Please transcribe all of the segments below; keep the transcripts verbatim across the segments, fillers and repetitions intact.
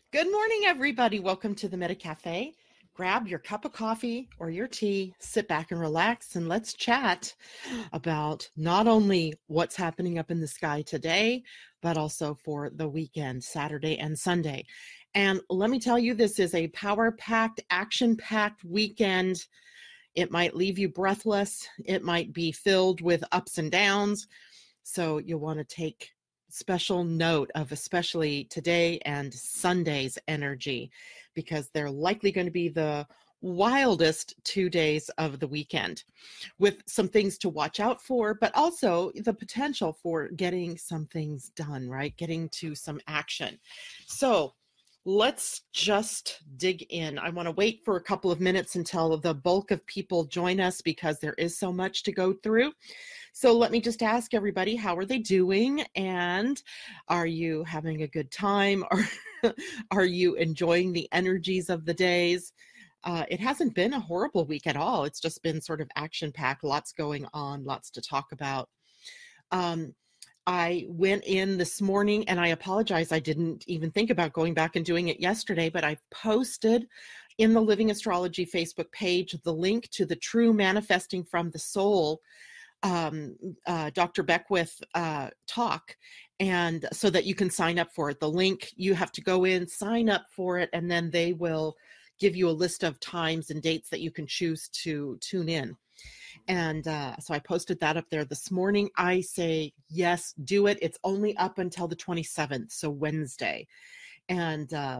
Good morning, everybody. Welcome to the Meta Cafe. Grab your cup of coffee or your tea, sit back and relax, and let's chat about not only what's happening up in the sky today, but also for the weekend, Saturday and Sunday. And let me tell you, this is a power-packed, action-packed weekend. It might leave you breathless. It might be filled with ups and downs. So you'll want to take special note of especially today and Sunday's energy, because they're likely going to be the wildest two days of the weekend, with some things to watch out for, but also the potential for getting some things done, right? Getting to some action. So let's just dig in. I want to wait for a couple of minutes until the bulk of people join us, because there is so much to go through. So let me just ask everybody, how are they doing? And are you having a good time? Or are you enjoying the energies of the days? Uh, it hasn't been a horrible week at all. It's just been sort of action-packed, lots going on, lots to talk about. Um, I went in this morning, and I apologize, I didn't even think about going back and doing it yesterday, but I posted in the Living Astrology Facebook page the link to the True Manifesting from the Soul um, uh, Doctor Beckwith uh, talk, and so that you can sign up for it. The link, you have to go in, sign up for it, and then they will give you a list of times and dates that you can choose to tune in. And uh, so I posted that up there this morning. I say, yes, do it. It's only up until the twenty-seventh, so Wednesday. And uh,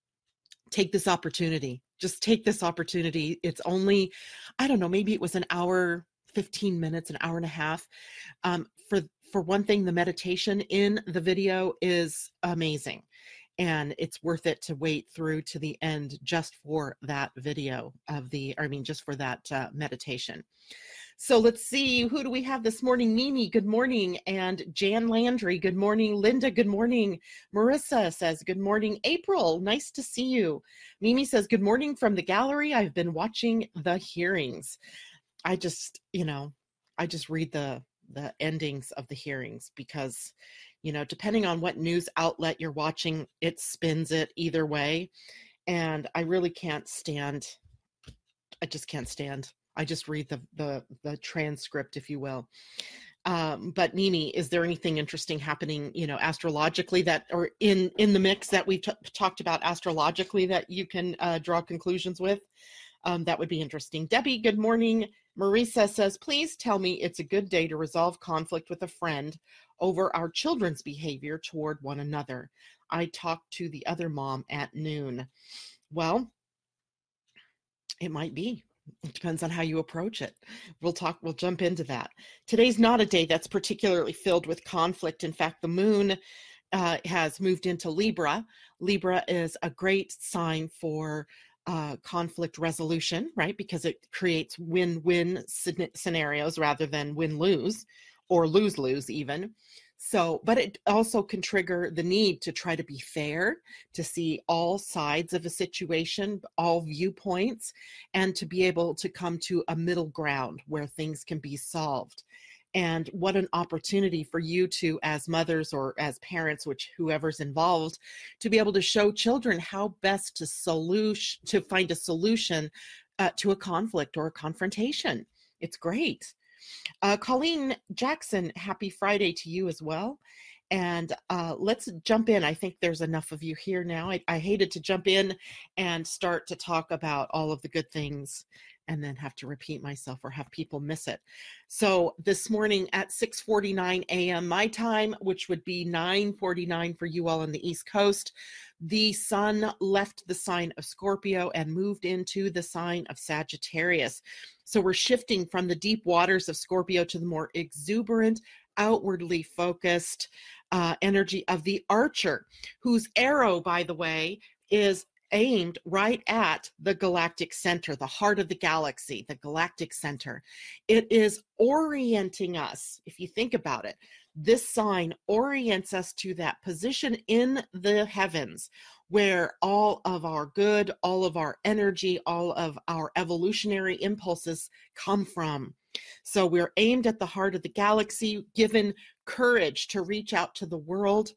take this opportunity. Just take this opportunity. It's only, I don't know, maybe it was an hour, fifteen minutes, an hour and a half. Um, for, for one thing, the meditation in the video is amazing. And it's worth it to wait through to the end just for that video of the, I mean, just for that uh, meditation. So let's see, who do we have this morning? Mimi, good morning. And Jan Landry, good morning. Linda, good morning. Marissa says, good morning. April, nice to see you. Mimi says, good morning from the gallery. I've been watching the hearings. I just, you know, I just read the the endings of the hearings, because, you know, depending on what news outlet you're watching, it spins it either way. And I really can't stand, I just can't stand. I just read the the, the transcript, if you will. Um, but Mimi, is there anything interesting happening, you know, astrologically that, or in, in the mix that we've t- talked about astrologically that you can uh, draw conclusions with? Um, that would be interesting. Debbie, good morning. Marisa says, please tell me it's a good day to resolve conflict with a friend over our children's behavior toward one another. I talked to the other mom at noon. Well, it might be. It depends on how you approach it. We'll talk, we'll jump into that. Today's not a day that's particularly filled with conflict. In fact, the moon uh, has moved into Libra. Libra is a great sign for uh, conflict resolution, right? Because it creates win-win scenarios rather than win-lose or lose-lose even. So, but it also can trigger the need to try to be fair, to see all sides of a situation, all viewpoints, and to be able to come to a middle ground where things can be solved. And what an opportunity for you to, as mothers or as parents, which whoever's involved, to be able to show children how best to solution, to find a solution uh, to a conflict or a confrontation. It's great. Uh, Colleen Jackson, happy Friday to you as well. And uh, let's jump in. I think there's enough of you here now. I, I hated to jump in and start to talk about all of the good things and then have to repeat myself or have people miss it. So this morning at six forty-nine a.m. my time, which would be nine forty-nine for you all on the East Coast, the sun left the sign of Scorpio and moved into the sign of Sagittarius. So we're shifting from the deep waters of Scorpio to the more exuberant, outwardly focused uh, energy of the Archer, whose arrow, by the way, is aimed right at the galactic center, the heart of the galaxy, the galactic center. It is orienting us, if you think about it. This sign orients us to that position in the heavens where all of our good, all of our energy, all of our evolutionary impulses come from. So we're aimed at the heart of the galaxy, given courage to reach out to the world,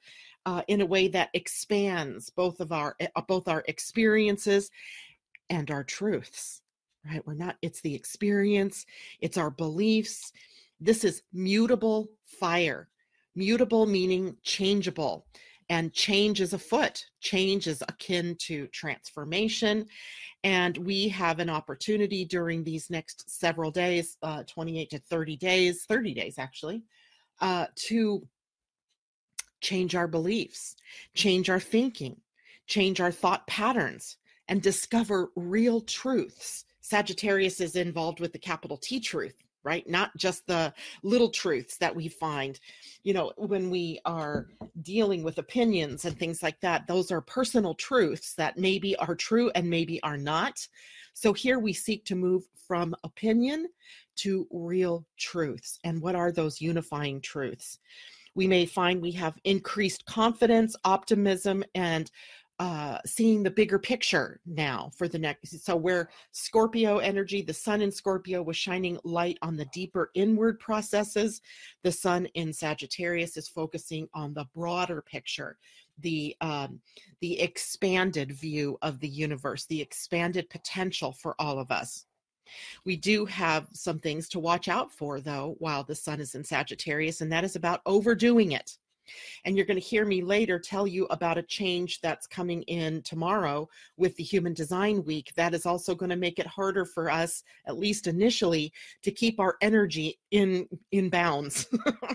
uh, in a way that expands both of our uh, both our experiences and our truths, right? We're not, it's the experience, it's our beliefs. This is mutable fire. Mutable meaning changeable, and change is afoot. Change is akin to transformation. And we have an opportunity during these next several days, uh, twenty-eight to thirty days, thirty days actually, uh, to change our beliefs, change our thinking, change our thought patterns, and discover real truths. Sagittarius is involved with the capital T truth, right? Not just the little truths that we find, you know, when we are dealing with opinions and things like that. Those are personal truths that maybe are true and maybe are not. So here we seek to move from opinion to real truths. And what are those unifying truths? We may find we have increased confidence, optimism, and uh, seeing the bigger picture now for the next. So where Scorpio energy, the sun in Scorpio was shining light on the deeper inward processes, the sun in Sagittarius is focusing on the broader picture, the um, the expanded view of the universe, the expanded potential for all of us. We do have some things to watch out for, though, while the sun is in Sagittarius, and that is about overdoing it. And you're going to hear me later tell you about a change that's coming in tomorrow with the Human Design Week that is also going to make it harder for us, at least initially, to keep our energy in, in bounds.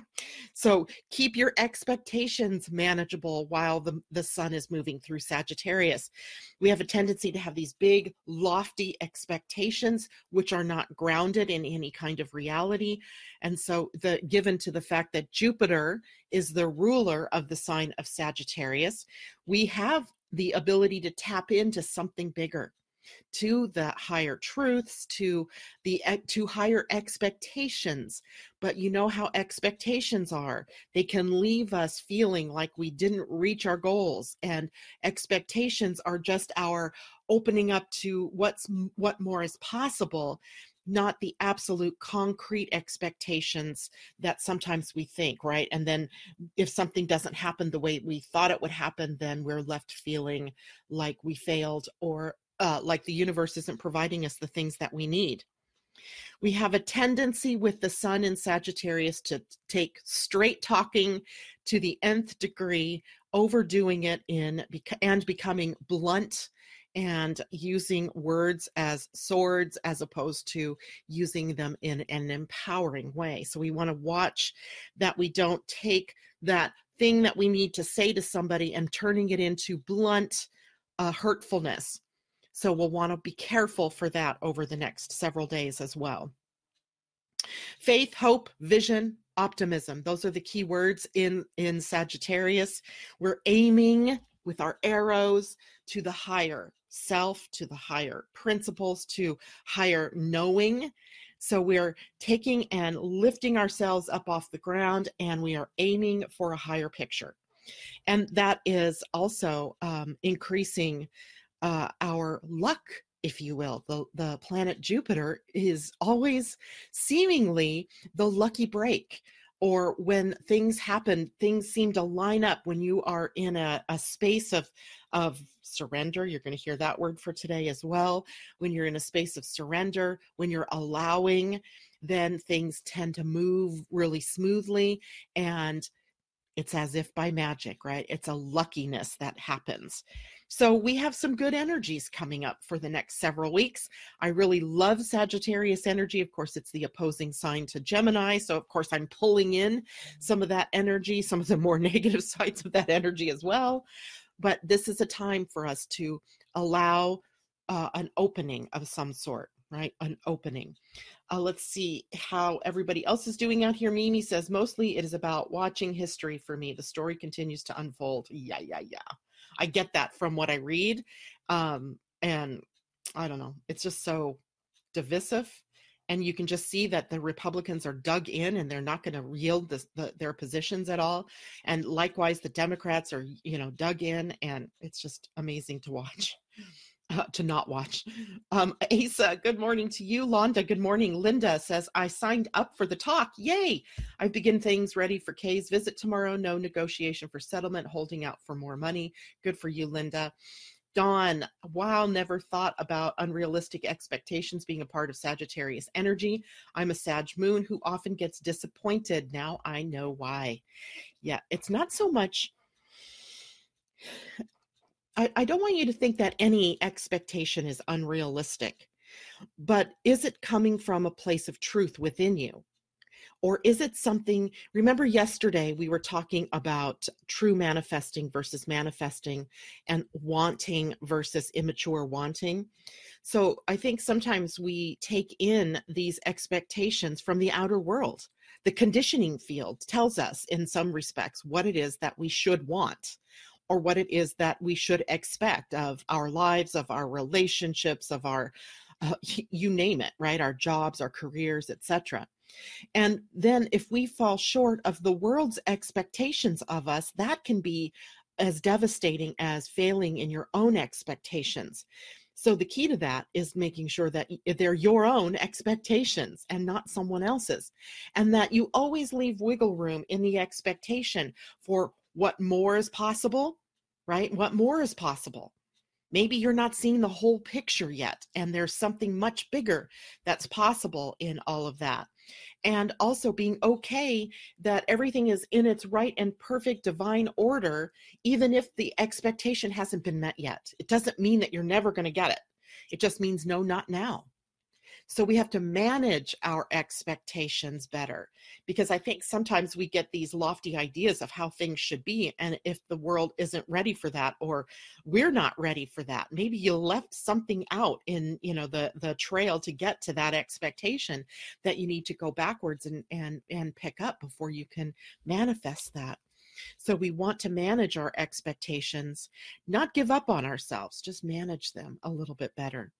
So keep your expectations manageable while the, the sun is moving through Sagittarius. We have a tendency to have these big, lofty expectations, which are not grounded in any kind of reality. And so the given to the fact that Jupiter is the ruler of the sign of Sagittarius, we have the ability to tap into something bigger, to the higher truths, to the to higher expectations. But you know how expectations are. They can leave us feeling like we didn't reach our goals, and expectations are just our opening up to what's what more is possible, not the absolute concrete expectations that sometimes we think, right? And then if something doesn't happen the way we thought it would happen, then we're left feeling like we failed, or uh, like the universe isn't providing us the things that we need. We have a tendency with the sun in Sagittarius to take straight talking to the nth degree, overdoing it in and becoming blunt, and using words as swords as opposed to using them in an empowering way. So we want to watch that we don't take that thing that we need to say to somebody and turning it into blunt uh, hurtfulness. So we'll want to be careful for that over the next several days as well. Faith, hope, vision, optimism. Those are the key words in, in Sagittarius. We're aiming with our arrows to the higher self, to the higher principles, to higher knowing. So we're taking and lifting ourselves up off the ground, and we are aiming for a higher picture. And that is also um, increasing uh, our luck, if you will. The, the planet Jupiter is always seemingly the lucky break, or when things happen, things seem to line up when you are in a, a space of, of surrender. You're going to hear that word for today as well. When you're in a space of surrender, when you're allowing, then things tend to move really smoothly, and it's as if by magic, right? It's a luckiness that happens. So we have some good energies coming up for the next several weeks. I really love Sagittarius energy. Of course, it's the opposing sign to Gemini. So of course, I'm pulling in some of that energy, some of the more negative sides of that energy as well. But this is a time for us to allow uh, an opening of some sort, right? An opening. Uh, let's see how everybody else is doing out here. Mimi says, mostly it is about watching history for me. The story continues to unfold. Yeah, yeah, yeah. I get that from what I read. Um, and I don't know, it's just so divisive. And you can just see that the Republicans are dug in, and they're not going to yield this, the, their positions at all. And likewise, the Democrats are, you know, dug in, and it's just amazing to watch. uh, to not watch. Um, Asa, good morning to you. Londa, good morning. Linda says, I signed up for the talk. Yay. I begin things ready for Kay's visit tomorrow. No negotiation for settlement, holding out for more money. Good for you, Linda. Dawn, wow, never thought about unrealistic expectations being a part of Sagittarius energy. I'm a Sag moon who often gets disappointed. Now I know why. Yeah, it's not so much. I, I don't want you to think that any expectation is unrealistic, but is it coming from a place of truth within you? Or is it something, remember yesterday we were talking about true manifesting versus manifesting and wanting versus immature wanting. So I think sometimes we take in these expectations from the outer world. The conditioning field tells us in some respects what it is that we should want, or what it is that we should expect of our lives, of our relationships, of our, uh, you name it, right? Our jobs, our careers, et cetera. And then if we fall short of the world's expectations of us, that can be as devastating as failing in your own expectations. So the key to that is making sure that they're your own expectations and not someone else's, and that you always leave wiggle room in the expectation for what more is possible, right? What more is possible? Maybe you're not seeing the whole picture yet, and there's something much bigger that's possible in all of that. And also being okay that everything is in its right and perfect divine order, even if the expectation hasn't been met yet. It doesn't mean that you're never going to get it. It just means no, not now. So we have to manage our expectations better, because I think sometimes we get these lofty ideas of how things should be. And if the world isn't ready for that, or we're not ready for that, maybe you left something out in, you know, the, the trail to get to that expectation that you need to go backwards and, and, and pick up before you can manifest that. So we want to manage our expectations, not give up on ourselves, just manage them a little bit better.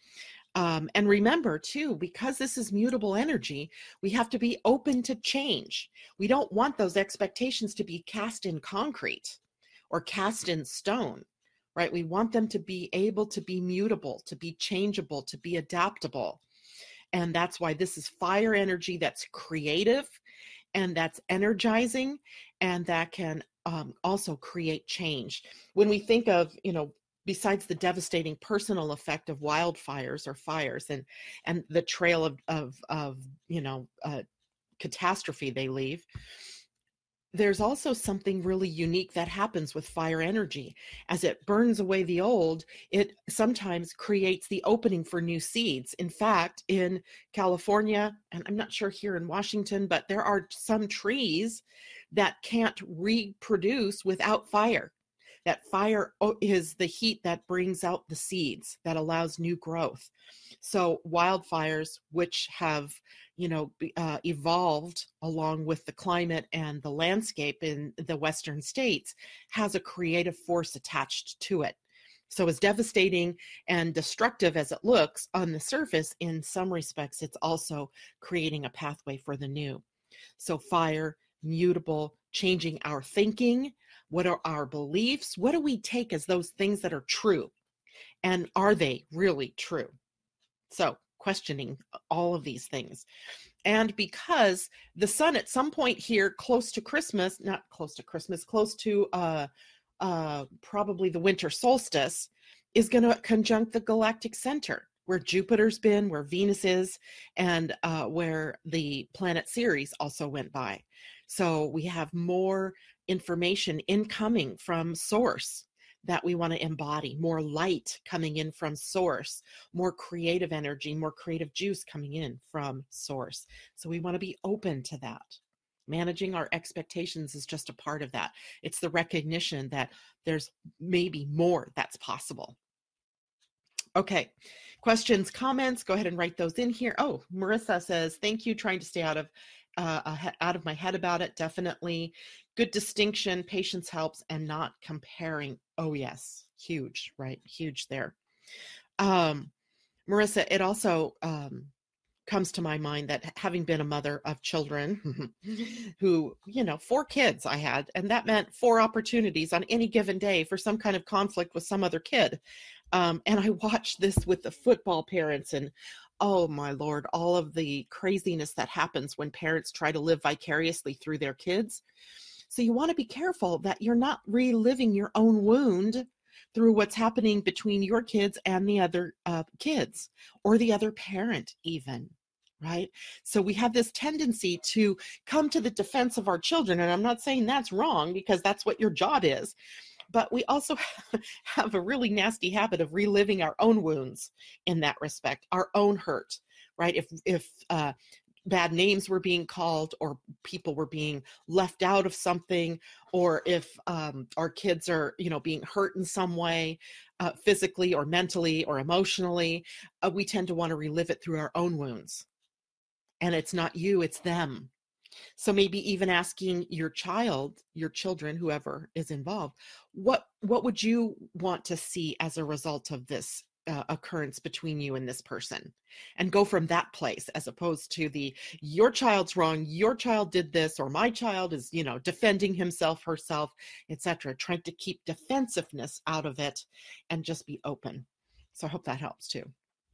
Um, and remember, too, because this is mutable energy, we have to be open to change. We don't want those expectations to be cast in concrete or cast in stone, right? We want them to be able to be mutable, to be changeable, to be adaptable. And that's why this is fire energy that's creative and that's energizing, and that can um, also create change. When we think of, you know, besides the devastating personal effect of wildfires or fires and and the trail of of, of you know uh, catastrophe they leave, there's also something really unique that happens with fire energy. As it burns away the old, it sometimes creates the opening for new seeds. In fact, in California, and I'm not sure here in Washington, but there are some trees that can't reproduce without fire. That fire is the heat that brings out the seeds, that allows new growth. So wildfires, which have, you know, uh, evolved along with the climate and the landscape in the Western states, has a creative force attached to it. So as devastating and destructive as it looks on the surface, in some respects, it's also creating a pathway for the new. So fire, mutable, changing our thinking. What are our beliefs? What do we take as those things that are true? And are they really true? So questioning all of these things. And because the sun at some point here, close to Christmas, not close to Christmas, close to uh, uh, probably the winter solstice, is going to conjunct the galactic center, where Jupiter's been, where Venus is, and uh, where the planet Ceres also went by. So we have more information incoming from source that we want to embody, more light coming in from source, more creative energy, more creative juice coming in from source. So we want to be open to that. Managing our expectations is just a part of that. It's the recognition that there's maybe more that's possible. Okay, questions, comments, go ahead and write those in here. Oh, Marissa says, thank you, trying to stay out of uh, out of my head about it, definitely. Good distinction, patience helps, and not comparing. Oh yes, huge, right? Huge there. Um, Marissa, it also um, comes to my mind that having been a mother of children who, you know, four kids I had, and that meant four opportunities on any given day for some kind of conflict with some other kid. Um, and I watched this with the football parents, and oh my Lord, all of the craziness that happens when parents try to live vicariously through their kids. So you want to be careful that you're not reliving your own wound through what's happening between your kids and the other uh, kids, or the other parent even, right? So we have this tendency to come to the defense of our children. And I'm not saying that's wrong, because that's what your job is. But we also have a really nasty habit of reliving our own wounds in that respect, our own hurt, right? If, if, uh, bad names were being called, or people were being left out of something, or if um, our kids are, you know, being hurt in some way, uh, physically or mentally or emotionally, uh, we tend to want to relive it through our own wounds. And it's not you, it's them. So maybe even asking your child, your children, whoever is involved, what what would you want to see as a result of this uh, occurrence between you and this person? And go from that place, as opposed to the, your child's wrong, your child did this, or my child is, you know, defending himself, herself, et cetera. Trying to keep defensiveness out of it and just be open. So I hope that helps too.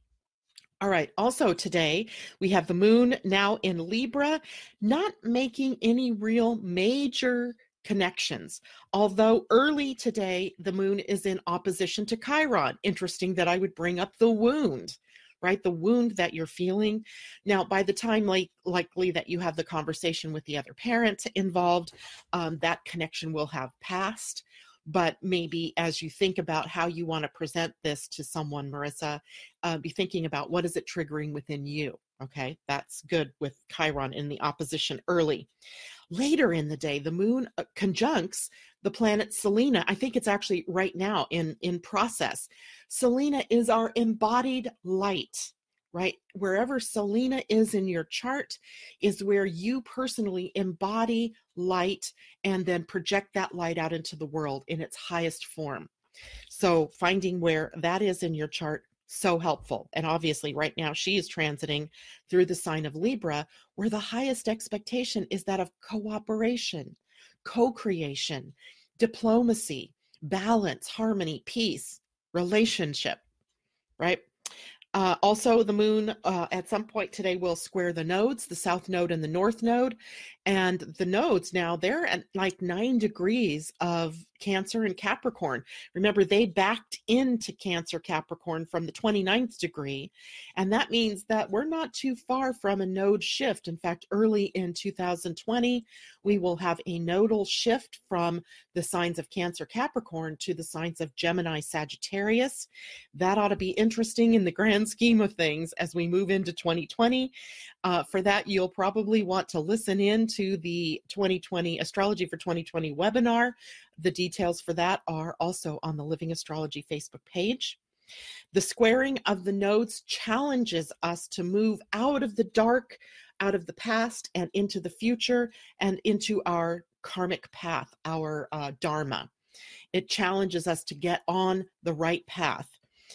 All right. Also today, we have the moon now in Libra, not making any real major connections. Although early today, the moon is in opposition to Chiron. Interesting that I would bring up the wound, right? The wound that you're feeling. Now, by the time like, likely that you have the conversation with the other parent involved, um, that connection will have passed. But maybe as you think about how you want to present this to someone, Marissa, uh, be thinking about what is it triggering within you. Okay, that's good with Chiron in the opposition early. Later in the day, the moon uh, conjuncts the planet Selena. I think it's actually right now in, in process. Selena is our embodied light, right? Wherever Selena is in your chart is where you personally embody light and then project that light out into the world in its highest form. So finding where that is in your chart, so helpful. And obviously right now she is transiting through the sign of Libra, where the highest expectation is that of cooperation, co-creation, diplomacy, balance, harmony, peace, relationship, right? Uh, also, the moon uh, at some point today will square the nodes, the south node and the north node. And the nodes now, they're at like nine degrees of Cancer and Capricorn. Remember, they backed into Cancer Capricorn from the twenty-ninth degree. And that means that we're not too far from a node shift. In fact, early in two thousand twenty, we will have a nodal shift from the signs of Cancer Capricorn to the signs of Gemini Sagittarius. That ought to be interesting in the grand scheme of things as we move into twenty twenty. Uh, for that, you'll probably want to listen in to the twenty twenty Astrology for twenty twenty webinar. The details for that are also on the Living Astrology Facebook page. The squaring of the nodes challenges us to move out of the dark, out of the past, and into the future, and into our karmic path, our uh, dharma. It challenges us to get on the right path.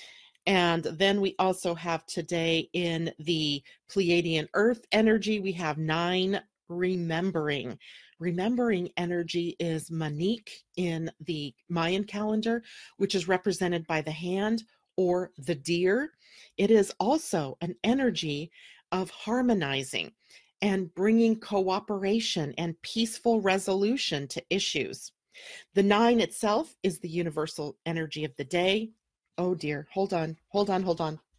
And then we also have today in the Pleiadian Earth energy, we have nine remembering. Remembering energy is Maniq in the Mayan calendar, which is represented by the hand or the deer. It is also an energy of harmonizing and bringing cooperation and peaceful resolution to issues. The nine itself is the universal energy of the day. Oh dear, hold on, hold on, hold on.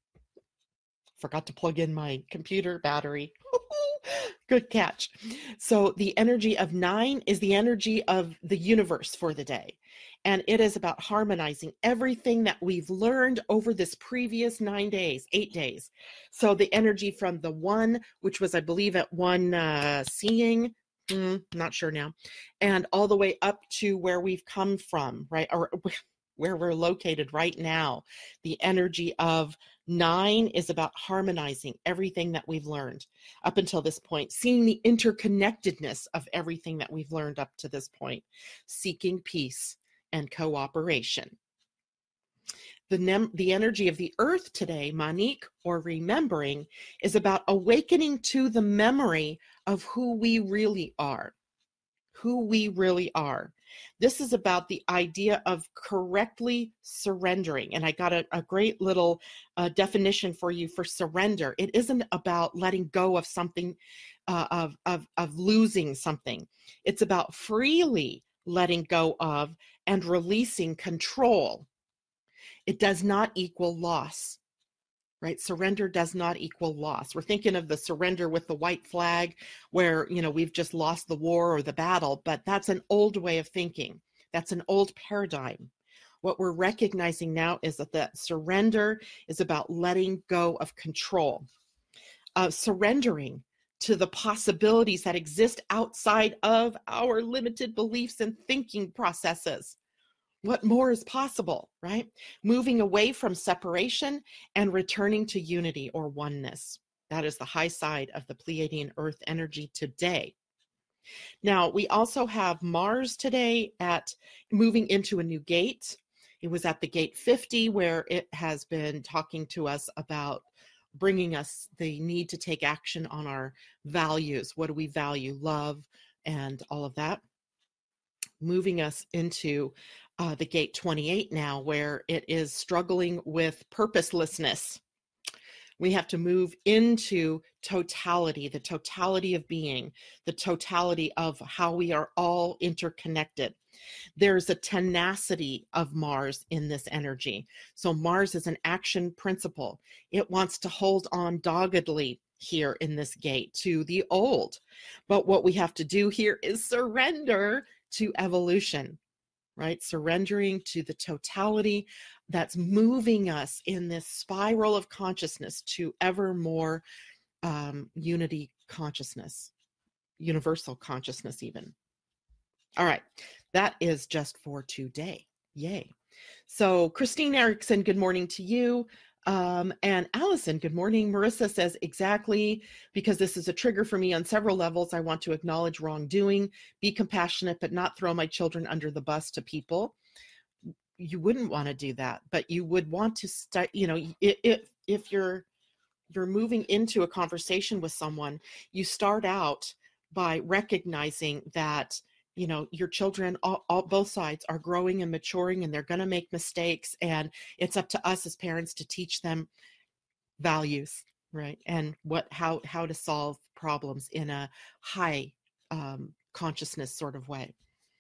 Forgot to plug in my computer battery. Good catch. So the energy of nine is the energy of the universe for the day. And it is about harmonizing everything that we've learned over this previous nine days, eight days. So the energy from the one, which was, I believe, at one uh, seeing, mm, not sure now, and all the way up to where we've come from, right? Or where we're located right now. The energy of nine is about harmonizing everything that we've learned up until this point, seeing the interconnectedness of everything that we've learned up to this point, seeking peace and cooperation. The, nem- the energy of the earth today, Maniq, or remembering, is about awakening to the memory of who we really are, who we really are. This is about the idea of correctly surrendering. And I got a, a great little uh, definition for you for surrender. It isn't about letting go of something, uh, of, of, of losing something. It's about freely letting go of and releasing control. It does not equal loss. Right? Surrender does not equal loss. We're thinking of the surrender with the white flag where, you know, we've just lost the war or the battle, but that's an old way of thinking. That's an old paradigm. What we're recognizing now is that the surrender is about letting go of control, uh, surrendering to the possibilities that exist outside of our limited beliefs and thinking processes. What more is possible, right? Moving away from separation and returning to unity or oneness. That is the high side of the Pleiadian Earth energy today. Now, we also have Mars today at moving into a new gate. It was at the gate fifty where it has been talking to us about bringing us the need to take action on our values. What do we value? Love and all of that. Moving us into uh, the gate twenty-eight now, where it is struggling with purposelessness. We have to move into totality, the totality of being, the totality of how we are all interconnected. There's a tenacity of Mars in this energy. So Mars is an action principle. It wants to hold on doggedly here in this gate to the old. But what we have to do here is surrender to evolution, right? Surrendering to the totality that's moving us in this spiral of consciousness to ever more um, unity consciousness, universal consciousness even. All right, that is just for today. Yay. So Christine Erickson, good morning to you. Um, and Allison, good morning. Marissa says, exactly, because this is a trigger for me on several levels. I want to acknowledge wrongdoing, be compassionate, but not throw my children under the bus to people. You wouldn't want to do that, but you would want to start, you know, if, if you're, you're moving into a conversation with someone, you start out by recognizing that, you know, your children, all, all, both sides are growing and maturing, and they're going to make mistakes. And it's up to us as parents to teach them values, right? And what, how, how to solve problems in a high um, consciousness sort of way.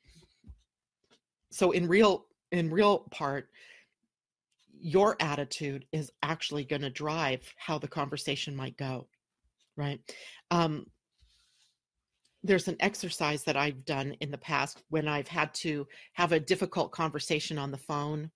So in real, in real part, your attitude is actually going to drive how the conversation might go, right? Um, There's an exercise that I've done in the past when I've had to have a difficult conversation on the phone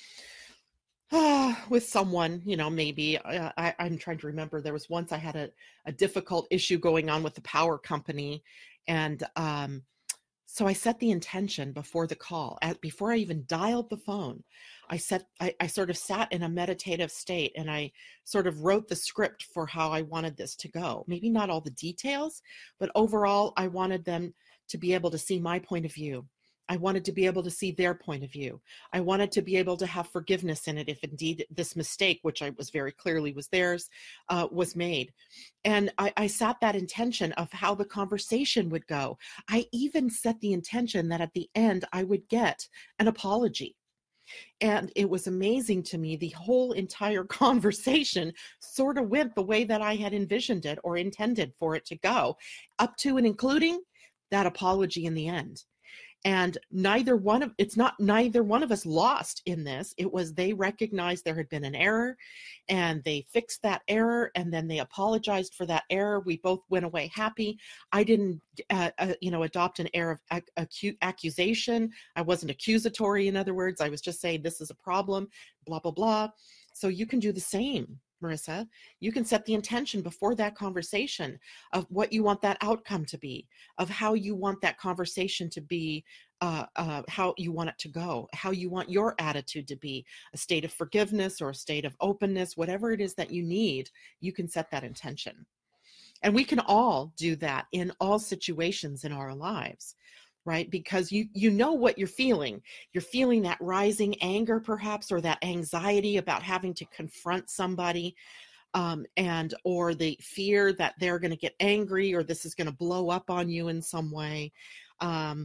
uh, with someone, you know, maybe uh, I, I'm trying to remember. There was once I had a, a difficult issue going on with the power company. And um, so I set the intention before the call, at, before I even dialed the phone. I set, I, I sort of sat in a meditative state, and I sort of wrote the script for how I wanted this to go. Maybe not all the details, but overall, I wanted them to be able to see my point of view. I wanted to be able to see their point of view. I wanted to be able to have forgiveness in it if indeed this mistake, which I was very clearly was theirs, uh, was made. And I, I set that intention of how the conversation would go. I even set the intention that at the end I would get an apology. And it was amazing to me. The whole entire conversation sort of went the way that I had envisioned it or intended for it to go, up to and including that apology in the end. And neither one of, it's not neither one of us lost in this. It was they recognized there had been an error and they fixed that error, and then they apologized for that error. We both went away happy. I didn't, uh, uh, you know, adopt an air of ac- acute accusation. I wasn't accusatory. In other words, I was just saying this is a problem, blah, blah, blah. So you can do the same, Marissa. You can set the intention before that conversation of what you want that outcome to be, of how you want that conversation to be, uh, uh, how you want it to go, how you want your attitude to be, a state of forgiveness or a state of openness, whatever it is that you need, you can set that intention. And we can all do that in all situations in our lives, right? Because you you know what you're feeling. You're feeling that rising anger perhaps, or that anxiety about having to confront somebody, um, and or the fear that they're going to get angry or this is going to blow up on you in some way. Um,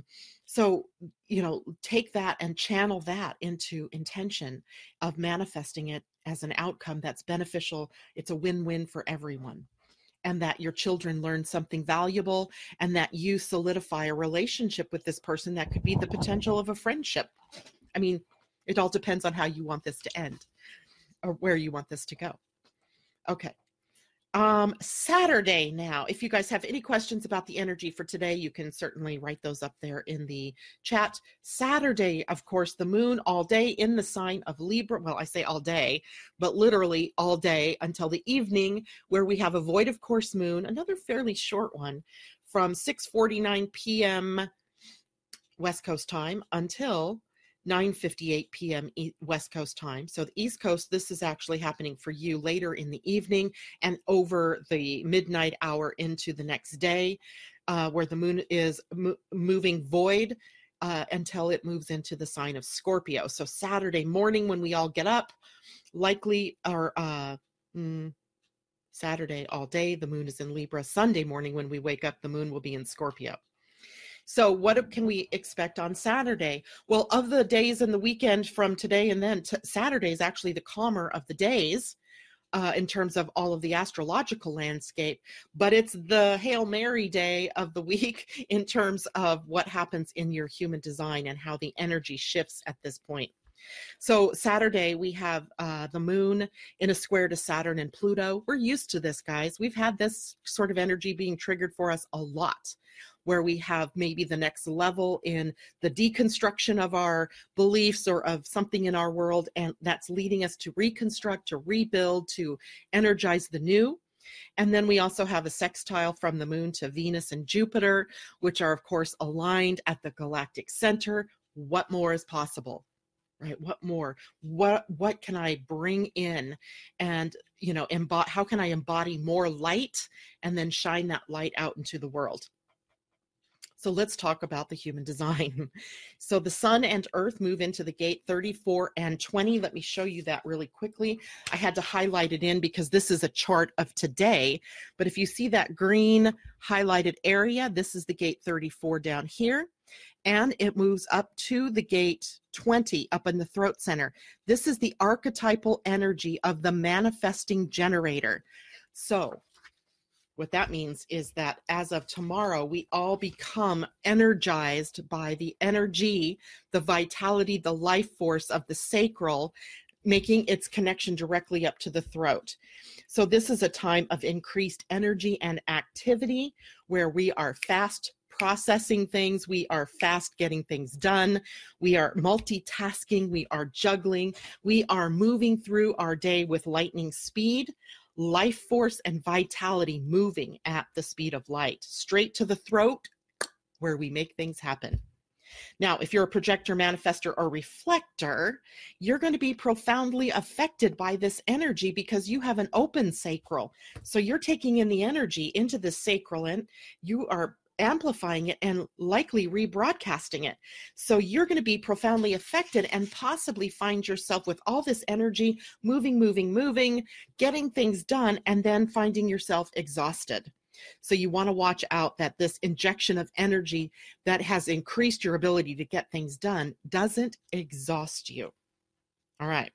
So, you know, take that and channel that into intention of manifesting it as an outcome that's beneficial. It's a win-win for everyone. And that your children learn something valuable, and that you solidify a relationship with this person that could be the potential of a friendship. I mean, it all depends on how you want this to end or where you want this to go. Okay. Um, Saturday now, if you guys have any questions about the energy for today, you can certainly write those up there in the chat. Saturday, of course, the moon all day in the sign of Libra. Well, I say all day, but literally all day until the evening, where we have a void of course moon, another fairly short one, from six forty-nine p.m. West Coast time until nine fifty-eight p.m. West Coast time. So the East Coast, this is actually happening for you later in the evening and over the midnight hour into the next day, uh, where the moon is mo- moving void uh, until it moves into the sign of Scorpio. So Saturday morning when we all get up, likely, or uh, mm, Saturday all day, the moon is in Libra. Sunday morning when we wake up, the moon will be in Scorpio. So what can we expect on Saturday? Well, of the days in the weekend from today and then, t- Saturday is actually the calmer of the days uh, in terms of all of the astrological landscape, but it's the Hail Mary day of the week in terms of what happens in your human design and how the energy shifts at this point. So Saturday, we have uh, the moon in a square to Saturn and Pluto. We're used to this, guys. We've had this sort of energy being triggered for us a lot, where we have maybe the next level in the deconstruction of our beliefs or of something in our world, and that's leading us to reconstruct, to rebuild, to energize the new. And then we also have a sextile from the moon to Venus and Jupiter, which are, of course, aligned at the galactic center. What more is possible? Right? What more? What what can I bring in, and you know, embody? How can I embody more light and then shine that light out into the world? So let's talk about the human design. So the sun and earth move into the gate thirty-four and twenty. Let me show you that really quickly. I had to highlight it in because this is a chart of today. But if you see that green highlighted area, this is the gate thirty-four down here. And it moves up to the gate twenty up in the throat center. This is the archetypal energy of the manifesting generator. So what that means is that as of tomorrow, we all become energized by the energy, the vitality, the life force of the sacral, making its connection directly up to the throat. So this is a time of increased energy and activity where we are fast processing things, we are fast getting things done, we are multitasking, we are juggling, we are moving through our day with lightning speed, life force and vitality moving at the speed of light, straight to the throat where we make things happen. Now, if you're a projector, manifestor, or reflector, you're going to be profoundly affected by this energy because you have an open sacral. So you're taking in the energy into the sacral and you are amplifying it and likely rebroadcasting it. So you're going to be profoundly affected and possibly find yourself with all this energy moving, moving, moving, getting things done, and then finding yourself exhausted. So you want to watch out that this injection of energy that has increased your ability to get things done doesn't exhaust you. All right.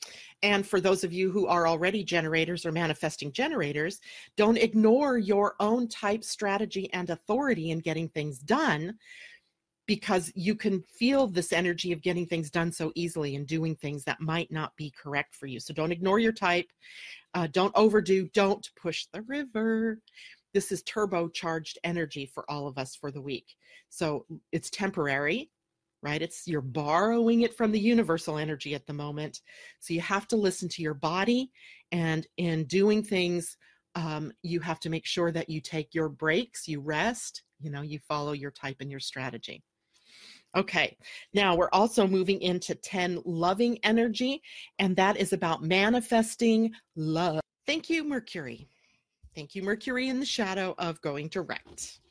And for those of you who are already generators or manifesting generators, don't ignore your own type, strategy, and authority in getting things done, because you can feel this energy of getting things done so easily and doing things that might not be correct for you. So don't ignore your type. Uh, don't overdo. Don't push the river. This is turbocharged energy for all of us for the week. So it's temporary, right? It's you're borrowing it from the universal energy at the moment. So you have to listen to your body, and in doing things, um, you have to make sure that you take your breaks, you rest, you know, you follow your type and your strategy. Okay, now we're also moving into ten loving energy, and that is about manifesting love. Thank you, Mercury. Thank you, Mercury in the shadow of going direct.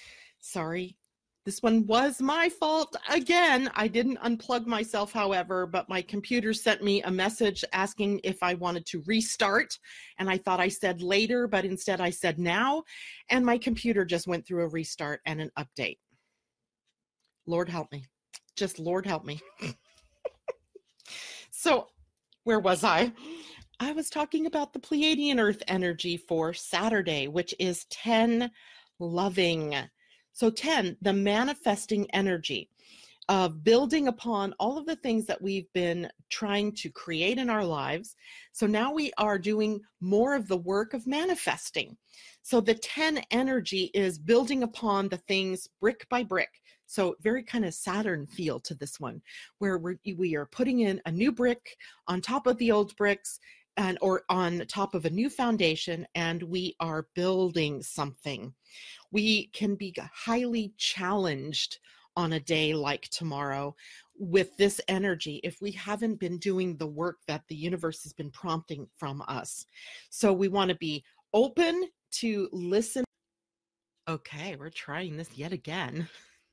Sorry. This one was my fault again. I didn't unplug myself, however, but my computer sent me a message asking if I wanted to restart. And I thought I said later, but instead I said now. And my computer just went through a restart and an update. Lord help me. Just Lord help me. So where was I? I was talking about the Pleiadian Earth energy for Saturday, which is ten loving. So ten, the manifesting energy of building upon all of the things that we've been trying to create in our lives. So now we are doing more of the work of manifesting. So the ten energy is building upon the things brick by brick. So very kind of Saturn feel to this one, where we're, we are putting in a new brick on top of the old bricks, and or on top of a new foundation, and we are building something. We can be highly challenged on a day like tomorrow with this energy if we haven't been doing the work that the universe has been prompting from us. So we want to be open to listen. Okay, we're trying this yet again.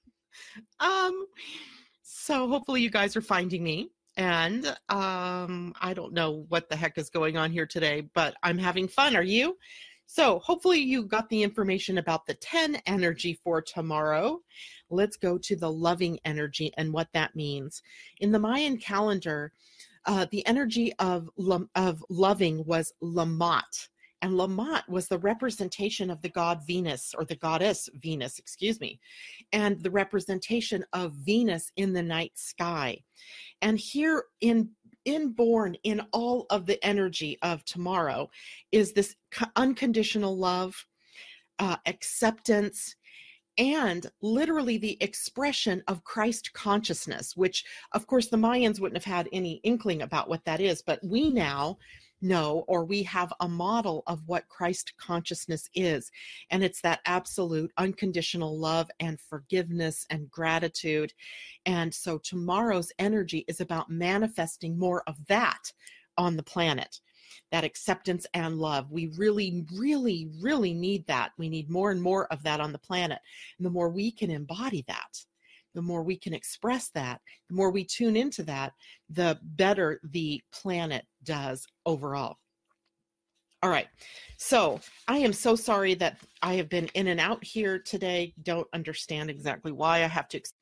um, so hopefully you guys are finding me. And um, I don't know what the heck is going on here today, but I'm having fun. Are you? So hopefully you got the information about the ten energy for tomorrow. Let's go to the loving energy and what that means. In the Mayan calendar, uh, the energy of, of loving was Lamat. And Lamat was the representation of the god Venus, or the goddess Venus, excuse me, and the representation of Venus in the night sky. And here in inborn in all of the energy of tomorrow is this unconditional love, uh, acceptance, and literally the expression of Christ consciousness, which of course the Mayans wouldn't have had any inkling about what that is, but we now know, or we have a model of what Christ consciousness is. And it's that absolute unconditional love and forgiveness and gratitude. And so tomorrow's energy is about manifesting more of that on the planet, that acceptance and love. We really, really, really need that. We need more and more of that on the planet. And the more we can embody that, the more we can express that, the more we tune into that, the better the planet does overall. All right. So I am so sorry that I have been in and out here today. Don't understand exactly why I have to. Ex-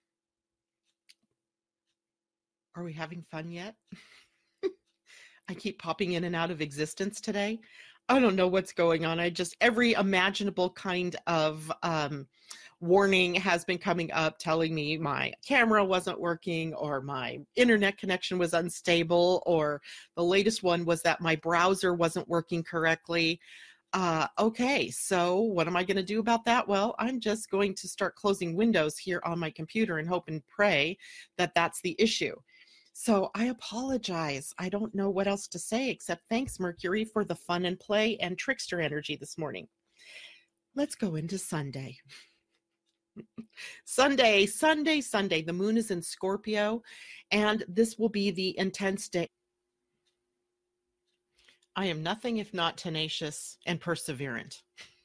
Are we having fun yet? I keep popping in and out of existence today. I don't know what's going on. I just, every imaginable kind of um, warning has been coming up telling me my camera wasn't working, or my internet connection was unstable, or the latest one was that my browser wasn't working correctly. Uh, okay, so what am I going to do about that? Well, I'm just going to start closing windows here on my computer and hope and pray that that's the issue. So I apologize. I don't know what else to say except thanks, Mercury, for the fun and play and trickster energy this morning. Let's go into Sunday. Sunday, Sunday, Sunday. The moon is in Scorpio, and this will be the intense day. I am nothing if not tenacious and perseverant.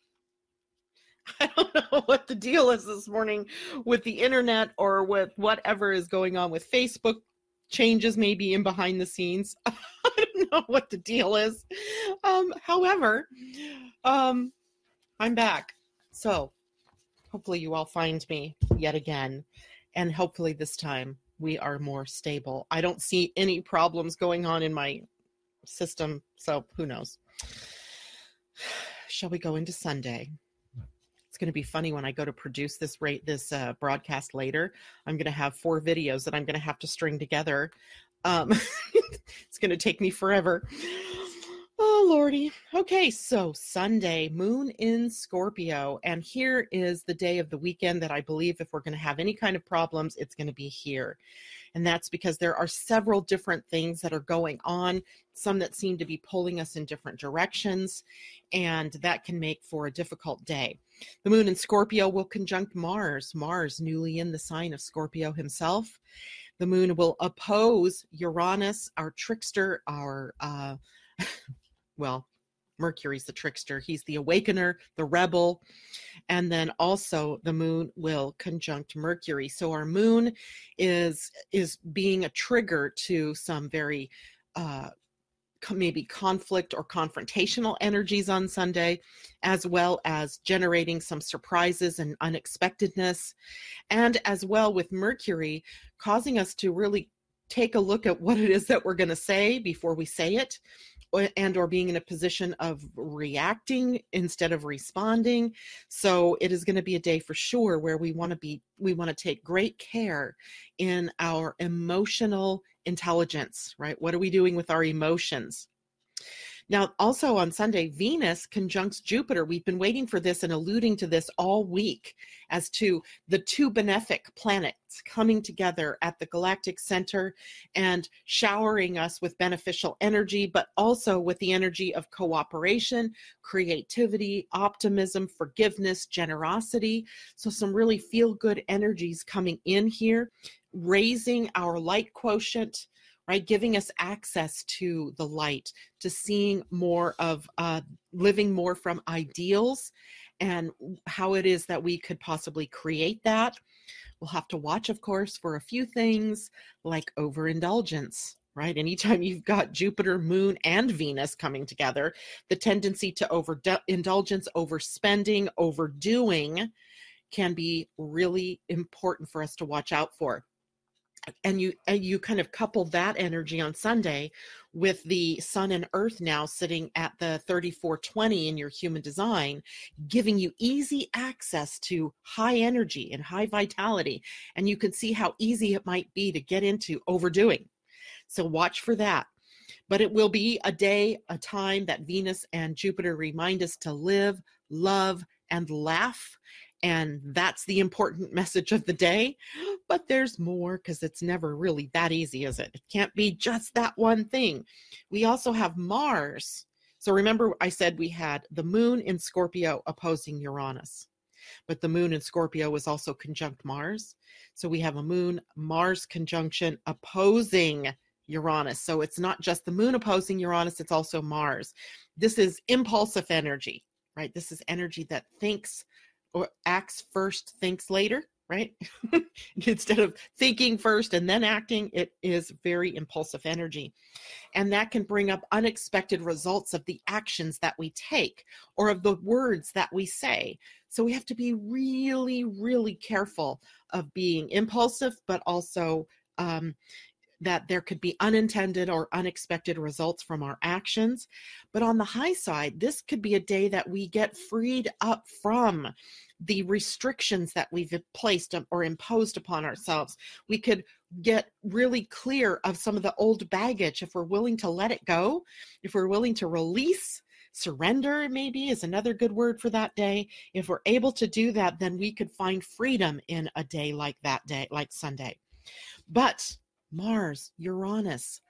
I don't know what the deal is this morning with the internet or with whatever is going on with Facebook. Changes maybe in behind the scenes. I don't know what the deal is. Um, however, um, I'm back. So hopefully you all find me yet again. And hopefully this time we are more stable. I don't see any problems going on in my system. So who knows? Shall we go into Sunday? It's going to be funny when I go to produce this rate this uh, broadcast later. I'm going to have four videos that I'm going to have to string together. Um, it's going to take me forever. Oh, Lordy. Okay, so Sunday, moon in Scorpio. And here is the day of the weekend that I believe if we're going to have any kind of problems, it's going to be here. And that's because there are several different things that are going on, some that seem to be pulling us in different directions, and that can make for a difficult day. The moon in Scorpio will conjunct Mars, Mars newly in the sign of Scorpio himself. The moon will oppose Uranus, our trickster, our, uh, well, Mercury's the trickster. He's the awakener, the rebel. And then also the moon will conjunct Mercury. So our moon is, is being a trigger to some very uh, maybe conflict or confrontational energies on Sunday, as well as generating some surprises and unexpectedness, and as well with Mercury causing us to really take a look at what it is that we're going to say before we say it, and or being in a position of reacting instead of responding. So it is going to be a day for sure where we want to be, we want to take great care in our emotional intelligence, right? What are we doing with our emotions? Now, also on Sunday, Venus conjuncts Jupiter. We've been waiting for this and alluding to this all week as to the two benefic planets coming together at the galactic center and showering us with beneficial energy, but also with the energy of cooperation, creativity, optimism, forgiveness, generosity. So some really feel-good energies coming in here, raising our light quotient, right? Giving us access to the light, to seeing more of, uh, living more from ideals and how it is that we could possibly create that. We'll have to watch, of course, for a few things like overindulgence, right? Anytime you've got Jupiter, Moon, and Venus coming together, the tendency to overindulgence, overspending, overdoing can be really important for us to watch out for. And you and you kind of couple that energy on Sunday with the Sun and Earth now sitting at the thirty-four twenty in your human design, giving you easy access to high energy and high vitality. And you can see how easy it might be to get into overdoing. So watch for that. But it will be a day, a time that Venus and Jupiter remind us to live, love, and laugh. And that's the important message of the day. But there's more, because it's never really that easy, is it? It can't be just that one thing. We also have Mars. So remember I said we had the moon in Scorpio opposing Uranus. But the moon in Scorpio was also conjunct Mars. So we have a moon-Mars conjunction opposing Uranus. So it's not just the moon opposing Uranus, it's also Mars. This is impulsive energy, right? This is energy that thinks or acts first, thinks later, right? Instead of thinking first and then acting, it is very impulsive energy. And that can bring up unexpected results of the actions that we take or of the words that we say. So we have to be really, really careful of being impulsive, but also um, that there could be unintended or unexpected results from our actions. But on the high side, this could be a day that we get freed up from the restrictions that we've placed or imposed upon ourselves. We could get really clear of some of the old baggage if we're willing to let it go, if we're willing to release. Surrender, maybe, is another good word for that day. If we're able to do that, then we could find freedom in a day like that day, like Sunday. But Mars, Uranus,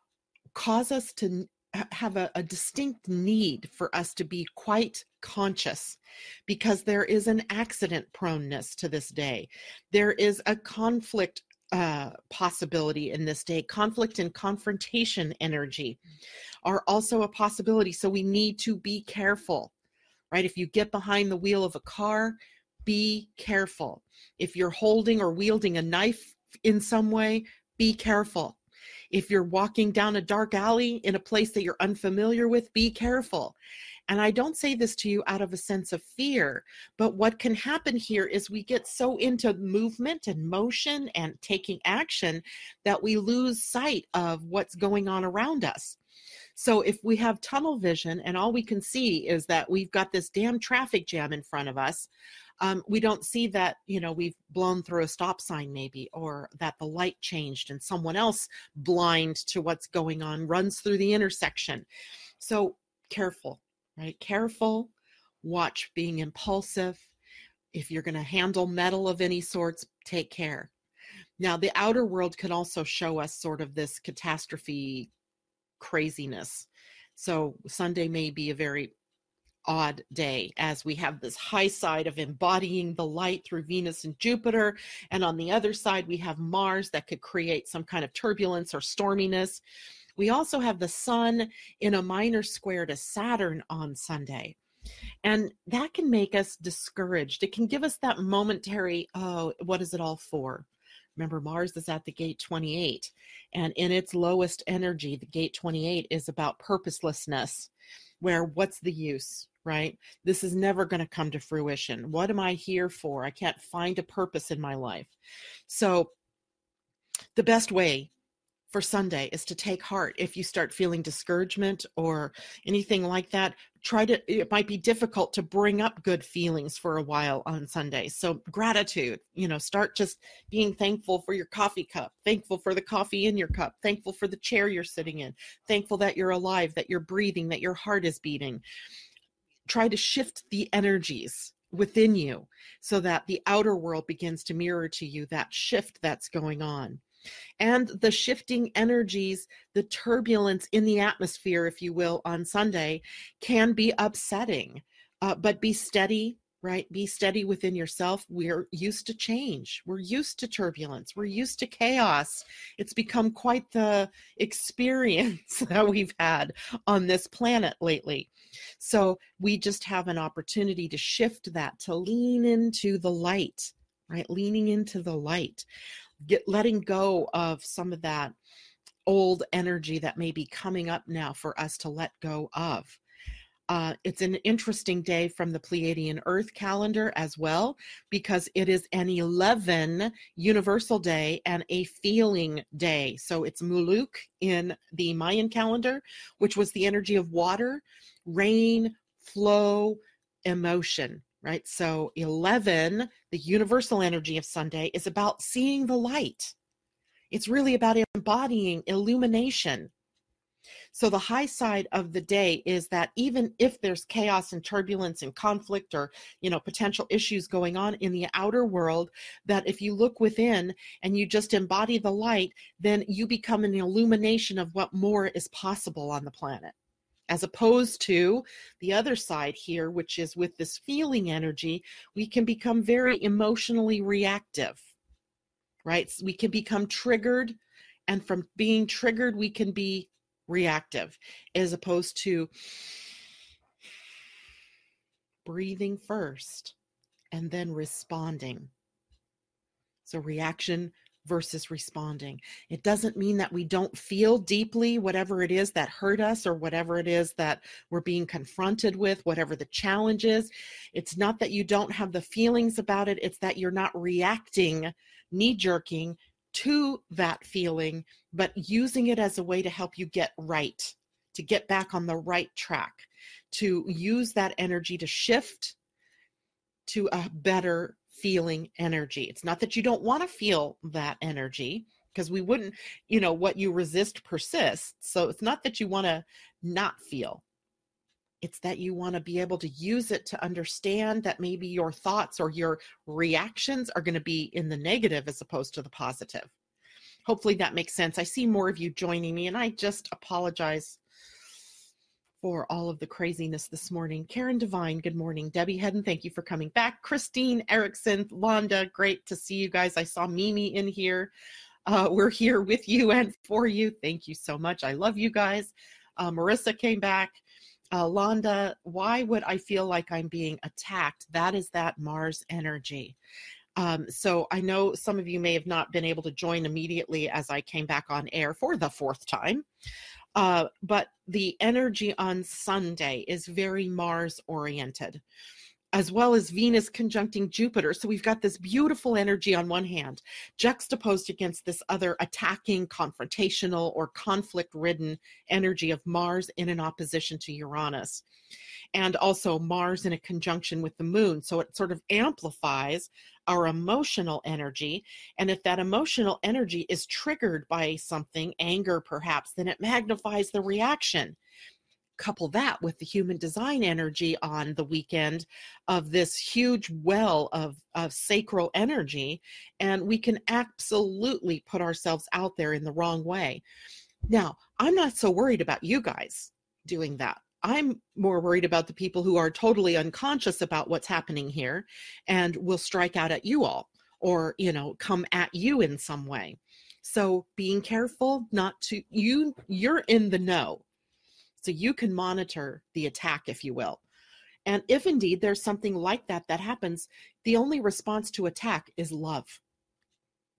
cause us to have a, a distinct need for us to be quite conscious, because there is an accident proneness to this day. There is a conflict uh, possibility in this day. Conflict and confrontation energy are also a possibility. So we need to be careful, right? If you get behind the wheel of a car, be careful. If you're holding or wielding a knife in some way, be careful. If you're walking down a dark alley in a place that you're unfamiliar with, be careful. And I don't say this to you out of a sense of fear, but what can happen here is we get so into movement and motion and taking action that we lose sight of what's going on around us. So if we have tunnel vision and all we can see is that we've got this damn traffic jam in front of us, Um, we don't see that, you know, we've blown through a stop sign maybe, or that the light changed and someone else blind to what's going on runs through the intersection. So careful, right? Careful, watch being impulsive. If you're going to handle metal of any sorts, take care. Now, the outer world can also show us sort of this catastrophe craziness. So Sunday may be a very odd day, as we have this high side of embodying the light through Venus and Jupiter, and on the other side we have Mars that could create some kind of turbulence or storminess. We also have the Sun in a minor square to Saturn on Sunday, and that can make us discouraged. It can give us that momentary, oh, what is it all for? Remember, Mars is at the gate twenty-eight, and in its lowest energy, the gate twenty-eight is about purposelessness, where what's the use, right? This is never going to come to fruition. What am I here for? I can't find a purpose in my life. So the best way for Sunday is to take heart. If you start feeling discouragement or anything like that, try to, it might be difficult to bring up good feelings for a while on Sunday. So gratitude, you know, start just being thankful for your coffee cup, thankful for the coffee in your cup, thankful for the chair you're sitting in, thankful that you're alive, that you're breathing, that your heart is beating. Try to shift the energies within you so that the outer world begins to mirror to you that shift that's going on. And the shifting energies, the turbulence in the atmosphere, if you will, on Sunday can be upsetting, uh, but be steady, right? Be steady within yourself. We're used to change. We're used to turbulence. We're used to chaos. It's become quite the experience that we've had on this planet lately. So we just have an opportunity to shift that, to lean into the light, right? Leaning into the light. Get letting go of some of that old energy that may be coming up now for us to let go of. Uh, it's an interesting day from the Pleiadian Earth calendar as well, because it is an eleven universal day and a feeling day. So it's Muluk in the Mayan calendar, which was the energy of water, rain, flow, emotion. Right? So eleven, the universal energy of Sunday, is about seeing the light. It's really about embodying illumination. So the high side of the day is that even if there's chaos and turbulence and conflict or, you know, potential issues going on in the outer world, that if you look within and you just embody the light, then you become an illumination of what more is possible on the planet. As opposed to the other side here, which is with this feeling energy, we can become very emotionally reactive, right? So we can become triggered, and from being triggered, we can be reactive, as opposed to breathing first and then responding. So reaction versus responding. It doesn't mean that we don't feel deeply whatever it is that hurt us or whatever it is that we're being confronted with, whatever the challenge is. It's not that you don't have the feelings about it. It's that you're not reacting, knee-jerking to that feeling, but using it as a way to help you get right, to get back on the right track, to use that energy to shift to a better feeling energy. It's not that you don't want to feel that energy, because we wouldn't, you know, what you resist persists. So it's not that you want to not feel. It's that you want to be able to use it to understand that maybe your thoughts or your reactions are going to be in the negative as opposed to the positive. Hopefully that makes sense. I see more of you joining me, and I just apologize for all of the craziness this morning. Karen Devine, good morning. Debbie Hedden, thank you for coming back. Christine Erickson, Londa, great to see you guys. I saw Mimi in here. Uh, we're here with you and for you. Thank you so much. I love you guys. Uh, Marissa came back. Uh, Londa, why would I feel like I'm being attacked? That is that Mars energy. Um, so I know some of you may have not been able to join immediately as I came back on air for the fourth time. Uh, but the energy on Sunday is very Mars oriented, as well as Venus conjuncting Jupiter. So we've got this beautiful energy on one hand, juxtaposed against this other attacking, confrontational, or conflict-ridden energy of Mars in an opposition to Uranus. And also Mars in a conjunction with the moon. So it sort of amplifies our emotional energy. And if that emotional energy is triggered by something, anger perhaps, then it magnifies the reaction. Couple that with the human design energy on the weekend of this huge well of, of sacral energy, and we can absolutely put ourselves out there in the wrong way. Now, I'm not so worried about you guys doing that. I'm more worried about the people who are totally unconscious about what's happening here and will strike out at you all, or, you know, come at you in some way. So being careful not to, you, you're in the know. So you can monitor the attack, if you will. And if indeed there's something like that that happens, the only response to attack is love.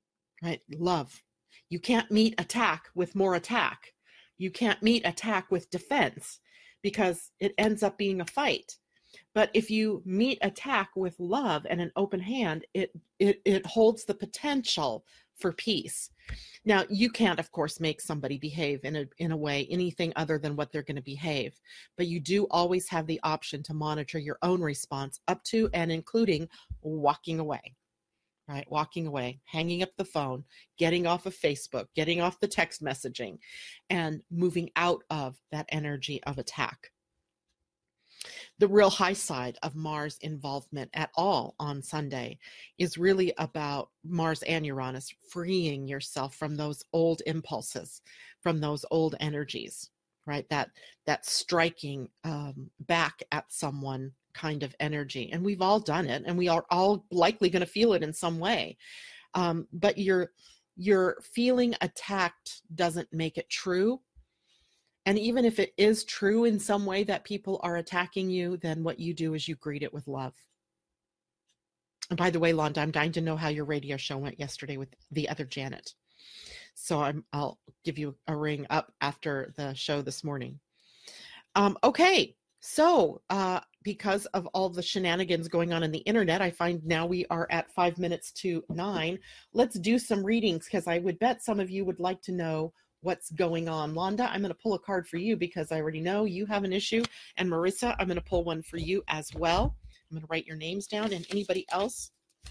right? Love. You can't meet attack with more attack. You can't meet attack with defense because it ends up being a fight. But if you meet attack with love and an open hand, it it it holds the potential for peace. Now, you can't, of course, make somebody behave in a in a way, anything other than what they're going to behave. But you do always have the option to monitor your own response up to and including walking away, right? Walking away, hanging up the phone, getting off of Facebook, getting off the text messaging, and moving out of that energy of attack. The real high side of Mars involvement at all on Sunday is really about Mars and Uranus freeing yourself from those old impulses, from those old energies, right? That that striking um, back at someone kind of energy. And we've all done it, and we are all likely going to feel it in some way. Um, but your your feeling attacked doesn't make it true. And even if it is true in some way that people are attacking you, then what you do is you greet it with love. And by the way, Londa, I'm dying to know how your radio show went yesterday with the other Janet. So I'm, I'll give you a ring up after the show this morning. Um, okay, so uh, because of all the shenanigans going on in the internet, I find now we are at five minutes to nine. Let's do some readings because I would bet some of you would like to know what's going on. Londa, I'm going to pull a card for you because I already know you have an issue. And Marissa, I'm going to pull one for you as well. I'm going to write your names down. And anybody else?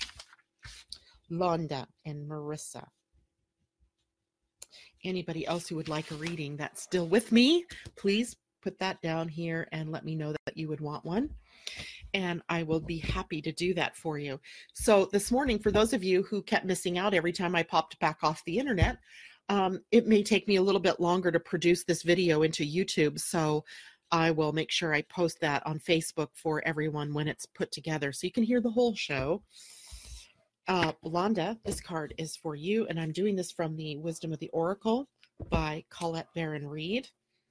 Londa and Marissa. Anybody else who would like a reading that's still with me, please put that down here and let me know that you would want one. And I will be happy to do that for you. So this morning, for those of you who kept missing out every time I popped back off the internet, Um, it may take me a little bit longer to produce this video into YouTube, so I will make sure I post that on Facebook for everyone when it's put together so you can hear the whole show. Uh, Londa, this card is for you, and I'm doing this from the Wisdom of the Oracle by Colette Baron Reed.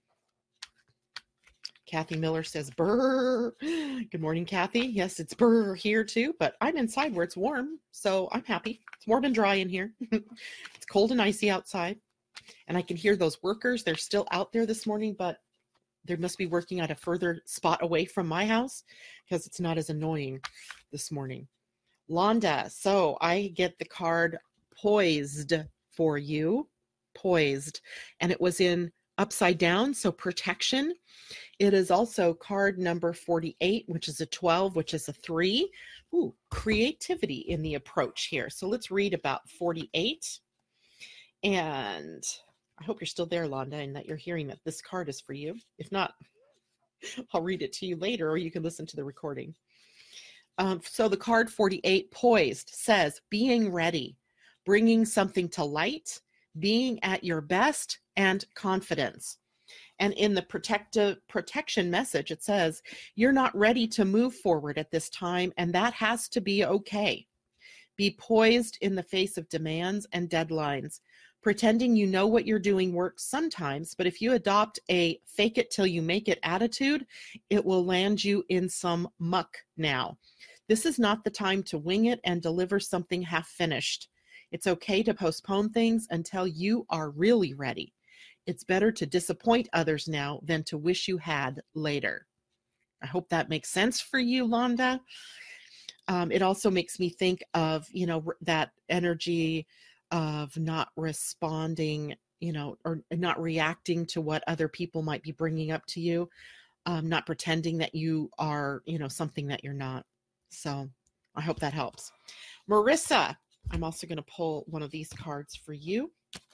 Kathy Miller says, brr. Good morning, Kathy. Yes, it's brr here too, but I'm inside where it's warm, so I'm happy. It's warm and dry in here. It's cold and icy outside, and I can hear those workers. They're still out there this morning, but they must be working at a further spot away from my house because it's not as annoying this morning. Londa, so I get the card Poised for you. Poised. And it was in upside down, so protection. It is also card number forty-eight, which is a twelve, which is a three. Ooh, creativity in the approach here. So let's read about forty-eight. And I hope you're still there, Londa, and that you're hearing that this card is for you. If not, I'll read it to you later, or you can listen to the recording. Um, so the card forty-eight, Poised, says, being ready, bringing something to light, being at your best, and confidence. And in the protective protection message, it says, you're not ready to move forward at this time, and that has to be okay. Be poised in the face of demands and deadlines. Pretending you know what you're doing works sometimes, but if you adopt a fake it till you make it attitude, it will land you in some muck now. This is not the time to wing it and deliver something half finished. It's okay to postpone things until you are really ready. It's better to disappoint others now than to wish you had later. I hope that makes sense for you, Londa. Um, it also makes me think of, you know, that energy of not responding, you know, or not reacting to what other people might be bringing up to you, um, not pretending that you are, you know, something that you're not. So I hope that helps. Marissa, I'm also going to pull one of these cards for you.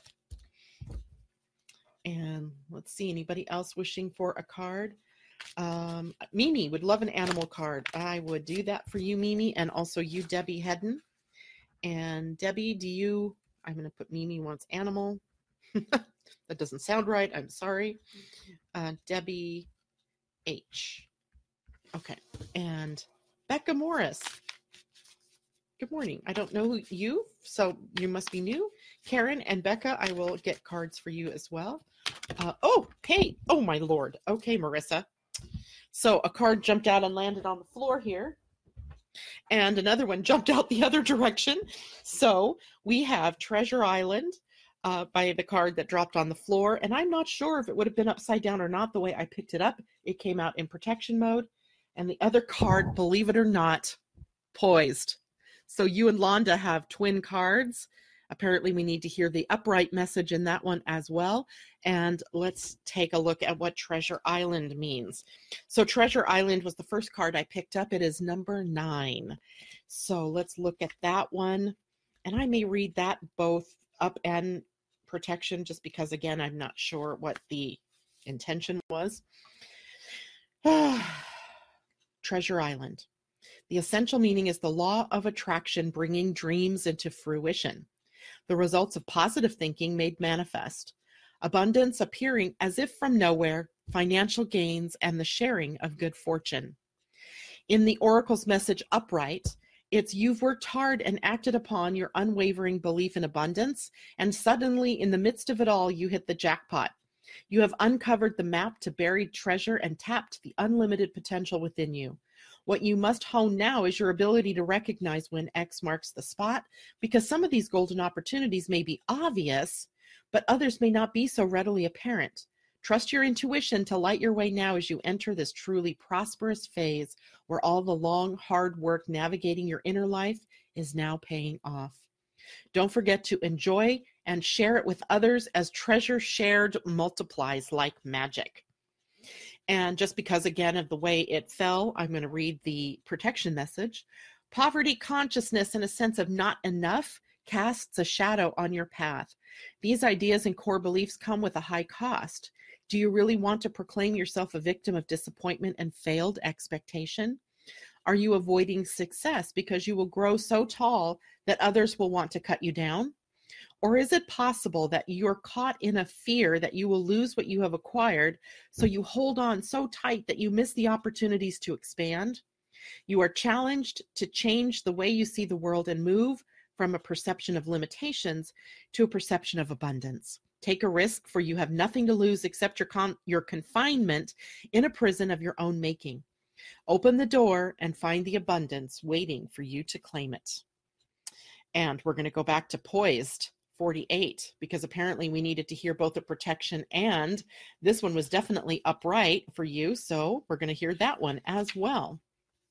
And let's see, anybody else wishing for a card? Um, Mimi would love an animal card. I would do that for you, Mimi, and also you, Debbie Hedden. And Debbie, do you, I'm going to put Mimi wants animal. That doesn't sound right. I'm sorry. Uh, Debbie H. Okay. And Becca Morris. Good morning. I don't know you, so you must be new. Karen and Becca, I will get cards for you as well. Uh, oh, hey. Oh, my Lord. Okay, Marissa. So a card jumped out and landed on the floor here. And another one jumped out the other direction. So we have Treasure Island uh, by the card that dropped on the floor. And I'm not sure if it would have been upside down or not the way I picked it up. It came out in protection mode. And the other card, believe it or not, Poised. So you and Londa have twin cards. Apparently we need to hear the upright message in that one as well. And let's take a look at what Treasure Island means. So Treasure Island was the first card I picked up. It is number nine. So let's look at that one. And I may read that both up and protection, just because, again, I'm not sure what the intention was. Treasure Island. The essential meaning is the law of attraction bringing dreams into fruition. The results of positive thinking made manifest. Abundance appearing as if from nowhere, financial gains, and the sharing of good fortune. In the Oracle's message upright, it's you've worked hard and acted upon your unwavering belief in abundance, and suddenly in the midst of it all, you hit the jackpot. You have uncovered the map to buried treasure and tapped the unlimited potential within you. What you must hone now is your ability to recognize when X marks the spot, because some of these golden opportunities may be obvious, but others may not be so readily apparent. Trust your intuition to light your way now as you enter this truly prosperous phase where all the long, hard work navigating your inner life is now paying off. Don't forget to enjoy and share it with others, as treasure shared multiplies like magic. And just because, again, of the way it fell, I'm going to read the protection message. Poverty consciousness and a sense of not enough casts a shadow on your path. These ideas and core beliefs come with a high cost. Do you really want to proclaim yourself a victim of disappointment and failed expectation? Are you avoiding success because you will grow so tall that others will want to cut you down? Or is it possible that you're caught in a fear that you will lose what you have acquired, so you hold on so tight that you miss the opportunities to expand? You are challenged to change the way you see the world and move from a perception of limitations to a perception of abundance. Take a risk, for you have nothing to lose except your, con- your confinement in a prison of your own making. Open the door and find the abundance waiting for you to claim it. And we're going to go back to Poised forty-eight, because apparently we needed to hear both the protection, and this one was definitely upright for you, so we're going to hear that one as well.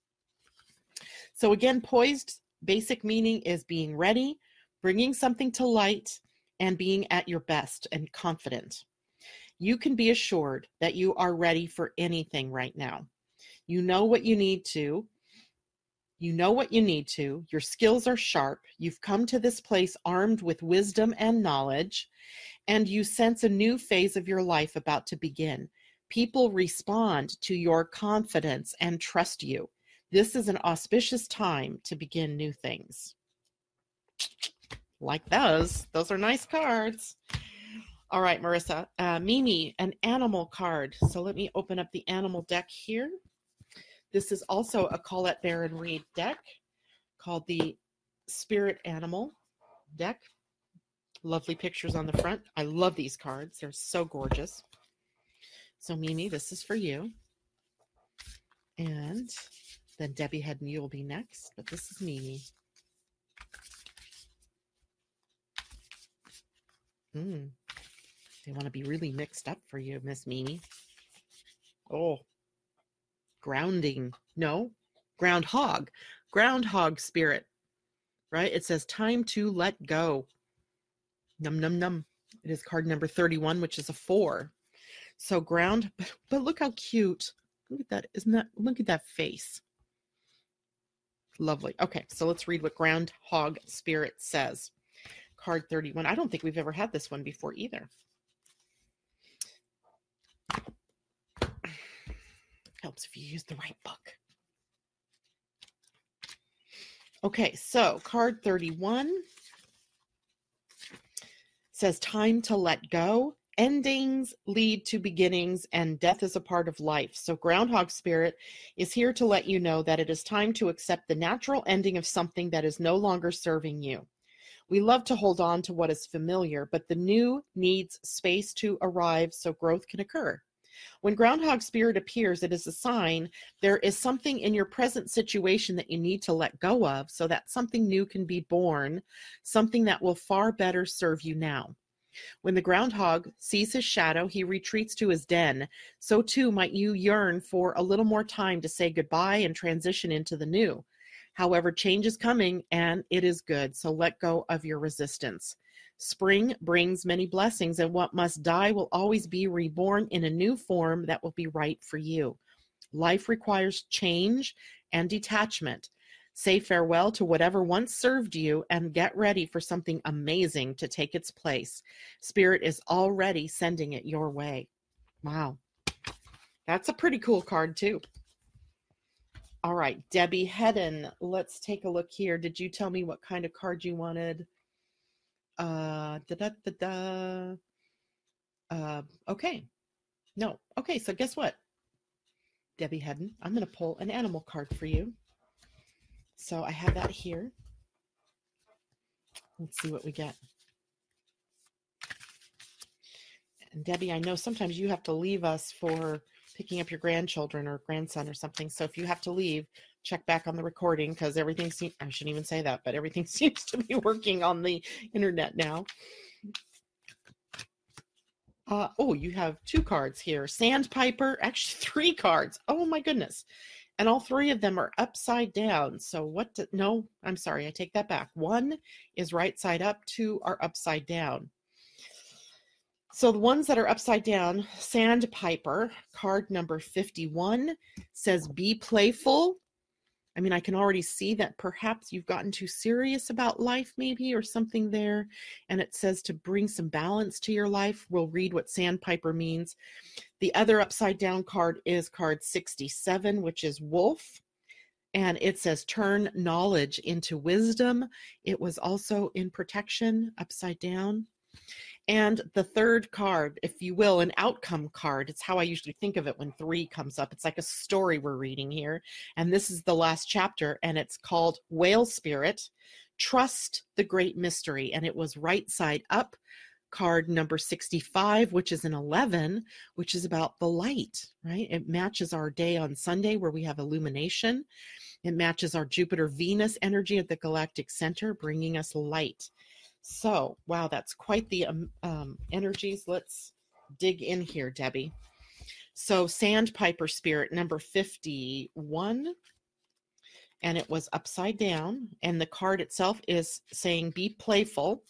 So again, Poised, basic meaning is being ready, bringing something to light, and being at your best and confident. You can be assured that you are ready for anything right now. You know what you need to. You know what you need to. Your skills are sharp. You've come to this place armed with wisdom and knowledge, and you sense a new phase of your life about to begin. People respond to your confidence and trust you. This is an auspicious time to begin new things. Like those. Those are nice cards. All right, Marissa. Uh, Mimi, an animal card. So let me open up the animal deck here. This is also a Colette Baron Reid deck called the Spirit Animal deck. Lovely pictures on the front. I love these cards. They're so gorgeous. So Mimi, this is for you. And then Debbie Head and you will be next, but this is Mimi. Hmm. They want to be really mixed up for you, Miss Mimi. Oh. Grounding. No. Groundhog. Groundhog spirit. Right? It says time to let go. Num, num, num. It is card number thirty-one, which is a four. So ground, but, but look how cute. Look at that. Isn't that, look at that face. Lovely. Okay, so let's read what Groundhog Spirit says. Card thirty-one. I don't think we've ever had this one before either. Helps if you use the right book. Okay, so card thirty-one says time to let go. Endings lead to beginnings, and death is a part of life. So Groundhog Spirit is here to let you know that it is time to accept the natural ending of something that is no longer serving you. We love to hold on to what is familiar, but the new needs space to arrive so growth can occur. When groundhog spirit appears, it is a sign there is something in your present situation that you need to let go of so that something new can be born, something that will far better serve you now. When the groundhog sees his shadow, he retreats to his den. So too might you yearn for a little more time to say goodbye and transition into the new. However, change is coming and it is good, so let go of your resistance. Spring brings many blessings, and what must die will always be reborn in a new form that will be right for you. Life requires change and detachment. Say farewell to whatever once served you and get ready for something amazing to take its place. Spirit is already sending it your way. Wow. That's a pretty cool card too. All right, Debbie Hedden, let's take a look here. Did you tell me what kind of card you wanted? Uh, da da da da. Uh, okay. No. Okay, so guess what? Debbie Hedden, I'm going to pull an animal card for you. So I have that here. Let's see what we get. And Debbie, I know sometimes you have to leave us for picking up your grandchildren or grandson or something. So if you have to leave, check back on the recording, because everything seems, I shouldn't even say that, but everything seems to be working on the internet now. Uh, oh, you have two cards here. Sandpiper, actually three cards. Oh my goodness. And all three of them are upside down. So what, do, no, I'm sorry, I take that back. One is right side up, two are upside down. So the ones that are upside down, Sandpiper, card number fifty-one, says be playful. I mean, I can already see that perhaps you've gotten too serious about life maybe or something there. And it says to bring some balance to your life. We'll read what Sandpiper means. The other upside down card is card sixty-seven, which is Wolf. And it says turn knowledge into wisdom. It was also in protection, upside down. And the third card, if you will, an outcome card. It's how I usually think of it when three comes up. It's like a story we're reading here. And this is the last chapter, and it's called Whale Spirit, Trust the Great Mystery. And it was right side up, card number sixty-five, which is an eleven, which is about the light, right? It matches our day on Sunday where we have illumination. It matches our Jupiter-Venus energy at the galactic center, bringing us light. So, wow, that's quite the um, um, energies. Let's dig in here, Debbie. So, Sandpiper Spirit, number fifty-one, and it was upside down, and the card itself is saying, be playful.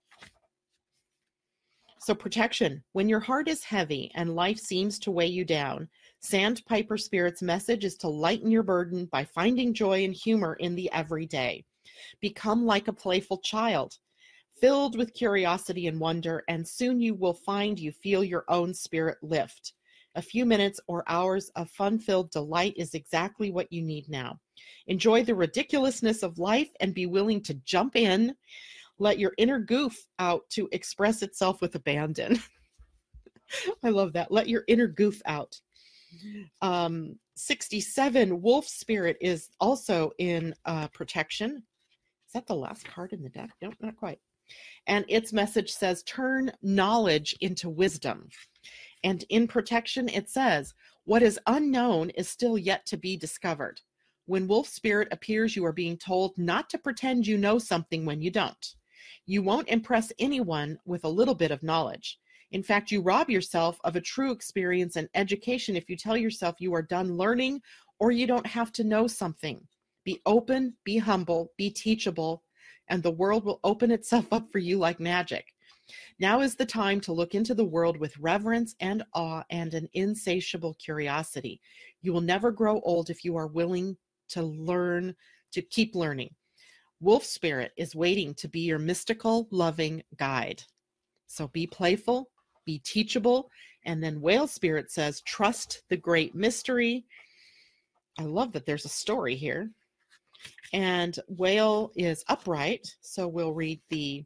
So, protection. When your heart is heavy and life seems to weigh you down, Sandpiper Spirit's message is to lighten your burden by finding joy and humor in the everyday. Become like a playful child, filled with curiosity and wonder, and soon you will find you feel your own spirit lift. A few minutes or hours of fun-filled delight is exactly what you need now. Enjoy the ridiculousness of life and be willing to jump in. Let your inner goof out to express itself with abandon. I love that. Let your inner goof out. Um, sixty-seven, Wolf Spirit is also in uh, protection. Is that the last card in the deck? Nope, not quite. And its message says, turn knowledge into wisdom. And in protection, it says, what is unknown is still yet to be discovered. When Wolf Spirit appears, you are being told not to pretend you know something when you don't. You won't impress anyone with a little bit of knowledge. In fact, you rob yourself of a true experience and education if you tell yourself you are done learning or you don't have to know something. Be open, be humble, be teachable, and the world will open itself up for you like magic. Now is the time to look into the world with reverence and awe and an insatiable curiosity. You will never grow old if you are willing to learn, to keep learning. Wolf Spirit is waiting to be your mystical, loving guide. So be playful, be teachable, and then Whale Spirit says, trust the great mystery. I love that there's a story here. And Whale is upright, so we'll read the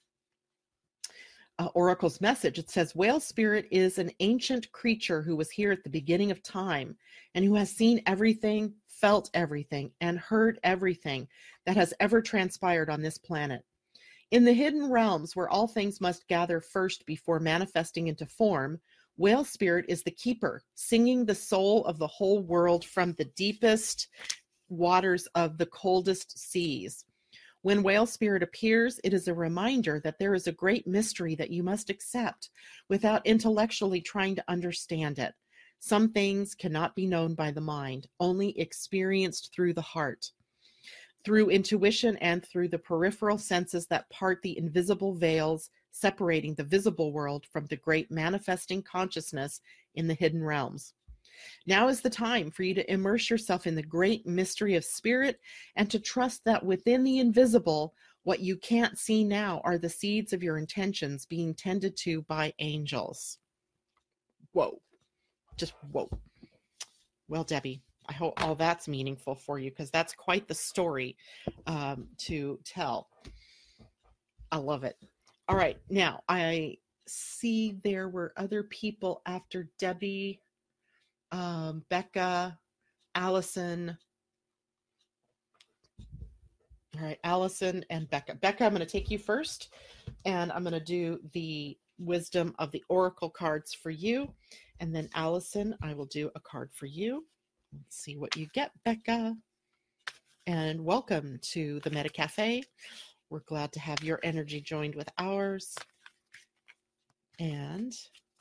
uh, Oracle's message. It says, Whale Spirit is an ancient creature who was here at the beginning of time and who has seen everything, felt everything, and heard everything that has ever transpired on this planet. In the hidden realms where all things must gather first before manifesting into form, Whale spirit is the keeper, singing the soul of the whole world from the deepest waters of the coldest seas. When whale spirit appears, it is a reminder that there is a great mystery that you must accept without intellectually trying to understand it. Some things cannot be known by the mind, only experienced through the heart, through intuition and through the peripheral senses that part the invisible veils separating the visible world from the great manifesting consciousness in the hidden realms. Now is the time for you to immerse yourself in the great mystery of spirit and to trust that within the invisible, what you can't see now are the seeds of your intentions being tended to by angels. Whoa. Just whoa. Well, Debbie, I hope all that's meaningful for you, because that's quite the story um, to tell. I love it. All right. Now, I see there were other people after Debbie. Um, Becca, Allison. All right, Allison and Becca. Becca, I'm going to take you first, and I'm going to do the wisdom of the oracle cards for you. And then Allison, I will do a card for you. Let's see what you get, Becca. And welcome to the Meta Cafe. We're glad to have your energy joined with ours. And,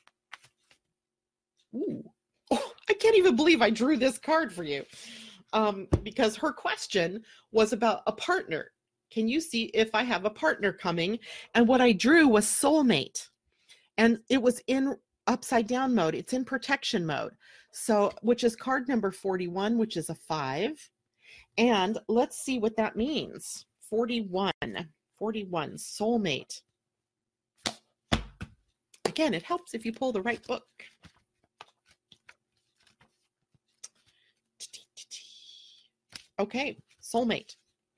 ooh. Oh, I can't even believe I drew this card for you, um, because her question was about a partner. Can you see if I have a partner coming? And what I drew was soulmate. And it was in upside down mode. It's in protection mode. So, which is card number forty-one, which is a five. And let's see what that means. forty-one, forty-one, soulmate. Again, it helps if you pull the right book. Okay, soulmate.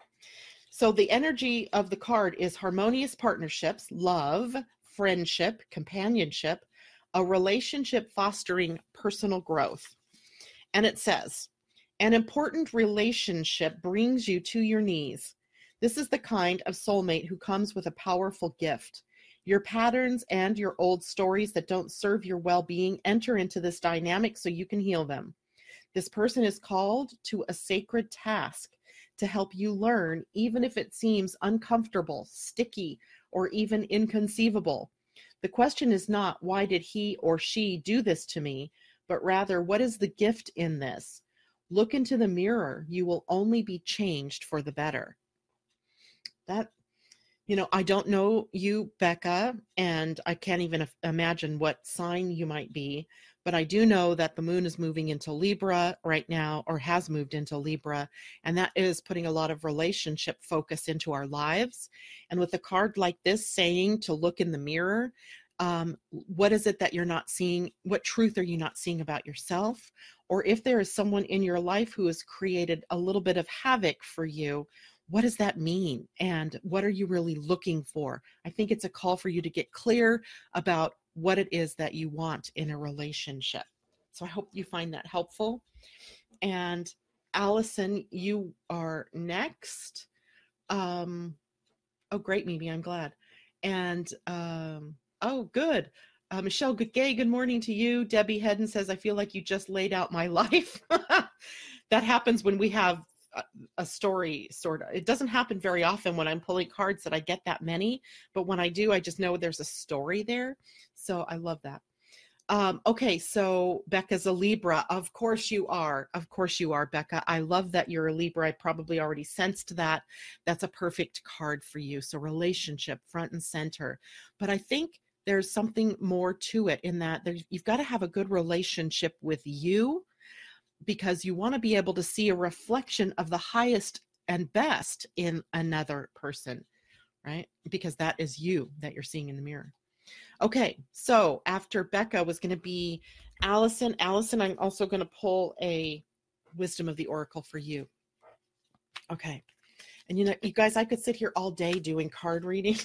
So the energy of the card is harmonious partnerships, love, friendship, companionship, a relationship fostering personal growth. And it says, an important relationship brings you to your knees. This is the kind of soulmate who comes with a powerful gift. Your patterns and your old stories that don't serve your well-being enter into this dynamic so you can heal them. This person is called to a sacred task to help you learn, even if it seems uncomfortable, sticky, or even inconceivable. The question is not, why did he or she do this to me? But rather, what is the gift in this? Look into the mirror. You will only be changed for the better. That, you know, I don't know you, Becca, and I can't even imagine what sign you might be. But I do know that the moon is moving into Libra right now, or has moved into Libra, and that is putting a lot of relationship focus into our lives. And with a card like this saying to look in the mirror, um, what is it that you're not seeing? What truth are you not seeing about yourself? Or if there is someone in your life who has created a little bit of havoc for you, what does that mean? And what are you really looking for? I think it's a call for you to get clear about what it is that you want in a relationship. So I hope you find that helpful. And Allison, you are next. Um, oh, great, Mimi, I'm glad. And, um, oh, good. Uh, Michelle Gay, good morning to you. Debbie Hedden says, I feel like you just laid out my life. That happens when we have a, a story, sort of. It doesn't happen very often when I'm pulling cards that I get that many, but when I do, I just know there's a story there. So I love that. Um, okay, so Becca's a Libra. Of course you are. Of course you are, Becca. I love that you're a Libra. I probably already sensed that. That's a perfect card for you. So relationship, front and center. But I think there's something more to it in that there's, you've got to have a good relationship with you, because you want to be able to see a reflection of the highest and best in another person, right? Because that is you that you're seeing in the mirror. Okay, so after Becca was going to be Allison. Allison, I'm also going to pull a wisdom of the oracle for you. Okay, and you know, you guys, I could sit here all day doing card readings,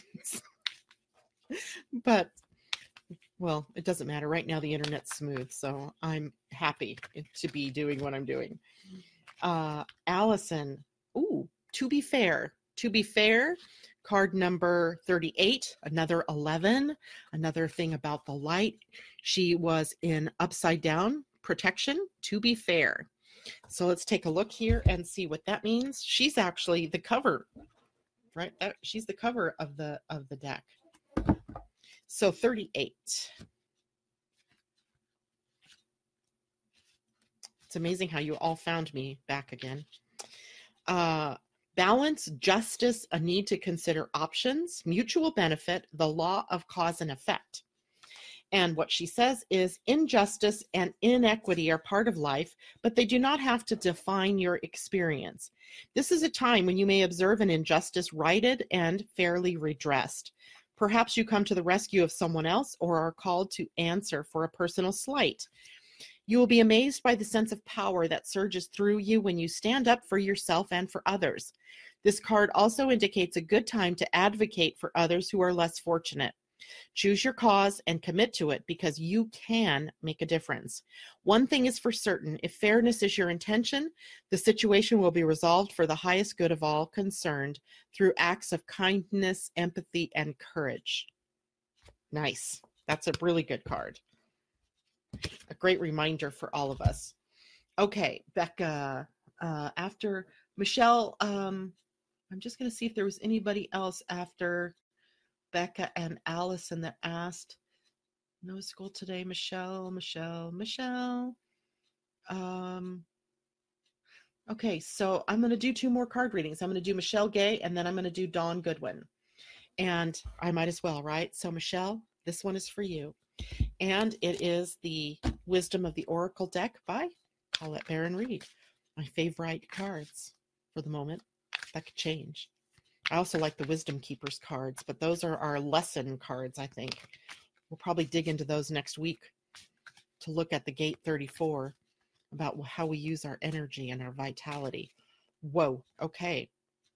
but well, it doesn't matter. Right now, the internet's smooth, so I'm happy to be doing what I'm doing. Uh, Allison, ooh, to be fair, To be fair, card number thirty-eight, another eleven, another thing about the light. She was in upside down protection, to be fair. So let's take a look here and see what that means. She's actually the cover, right? That, she's the cover of the of the deck. So thirty-eight. It's amazing how you all found me back again. Uh, balance, justice, a need to consider options, mutual benefit, the law of cause and effect. And what she says is injustice and inequity are part of life, but they do not have to define your experience. This is a time when you may observe an injustice righted and fairly redressed. Perhaps you come to the rescue of someone else or are called to answer for a personal slight. You will be amazed by the sense of power that surges through you when you stand up for yourself and for others. This card also indicates a good time to advocate for others who are less fortunate. Choose your cause and commit to it because you can make a difference. One thing is for certain, if fairness is your intention, the situation will be resolved for the highest good of all concerned through acts of kindness, empathy, and courage. Nice. That's a really good card. A great reminder for all of us. Okay, Becca, uh, after Michelle, um, I'm just going to see if there was anybody else after Becca and Allison that asked. No school today, Michelle, Michelle, Michelle. Um, okay, so I'm going to do two more card readings. I'm going to do Michelle Gay, and then I'm going to do Dawn Goodwin. And I might as well, right? So Michelle, this one is for you. And it is the Wisdom of the Oracle deck by Paulette Baron-Reid. My favorite cards for the moment. That could change. I also like the Wisdom Keepers cards, but those are our lesson cards, I think. We'll probably dig into those next week to look at the Gate thirty-four, about how we use our energy and our vitality. Whoa, okay.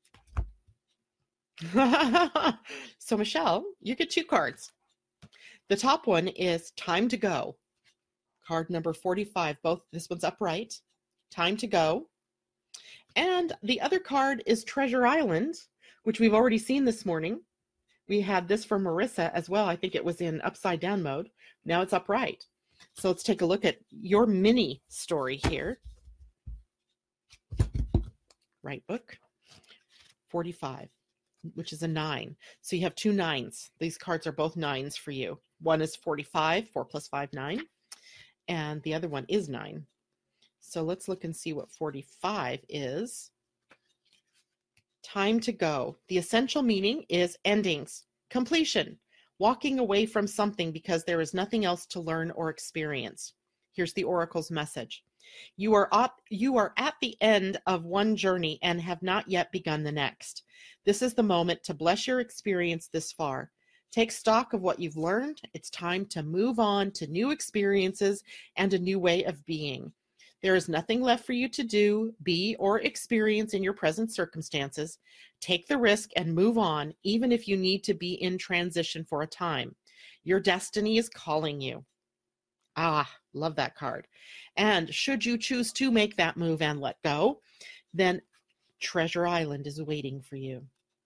So Michelle, you get two cards. The top one is Time to Go. Card number forty-five. Both, this one's upright. Time to Go. And the other card is Treasure Island, which we've already seen this morning. We had this for Marissa as well. I think it was in upside down mode. Now it's upright. So let's take a look at your mini story here. Right book. forty-five, which is a nine. So you have two nines. These cards are both nines for you. One is forty-five, four plus five, nine. And the other one is nine. So let's look and see what forty-five is. Time to go. The essential meaning is endings, completion, walking away from something because there is nothing else to learn or experience. Here's the Oracle's message. You are at, you are at the end of one journey and have not yet begun the next. This is the moment to bless your experience this far. Take stock of what you've learned. It's time to move on to new experiences and a new way of being. There is nothing left for you to do, be, or experience in your present circumstances. Take the risk and move on, even if you need to be in transition for a time. Your destiny is calling you. Ah, love that card. And should you choose to make that move and let go, then Treasure Island is waiting for you.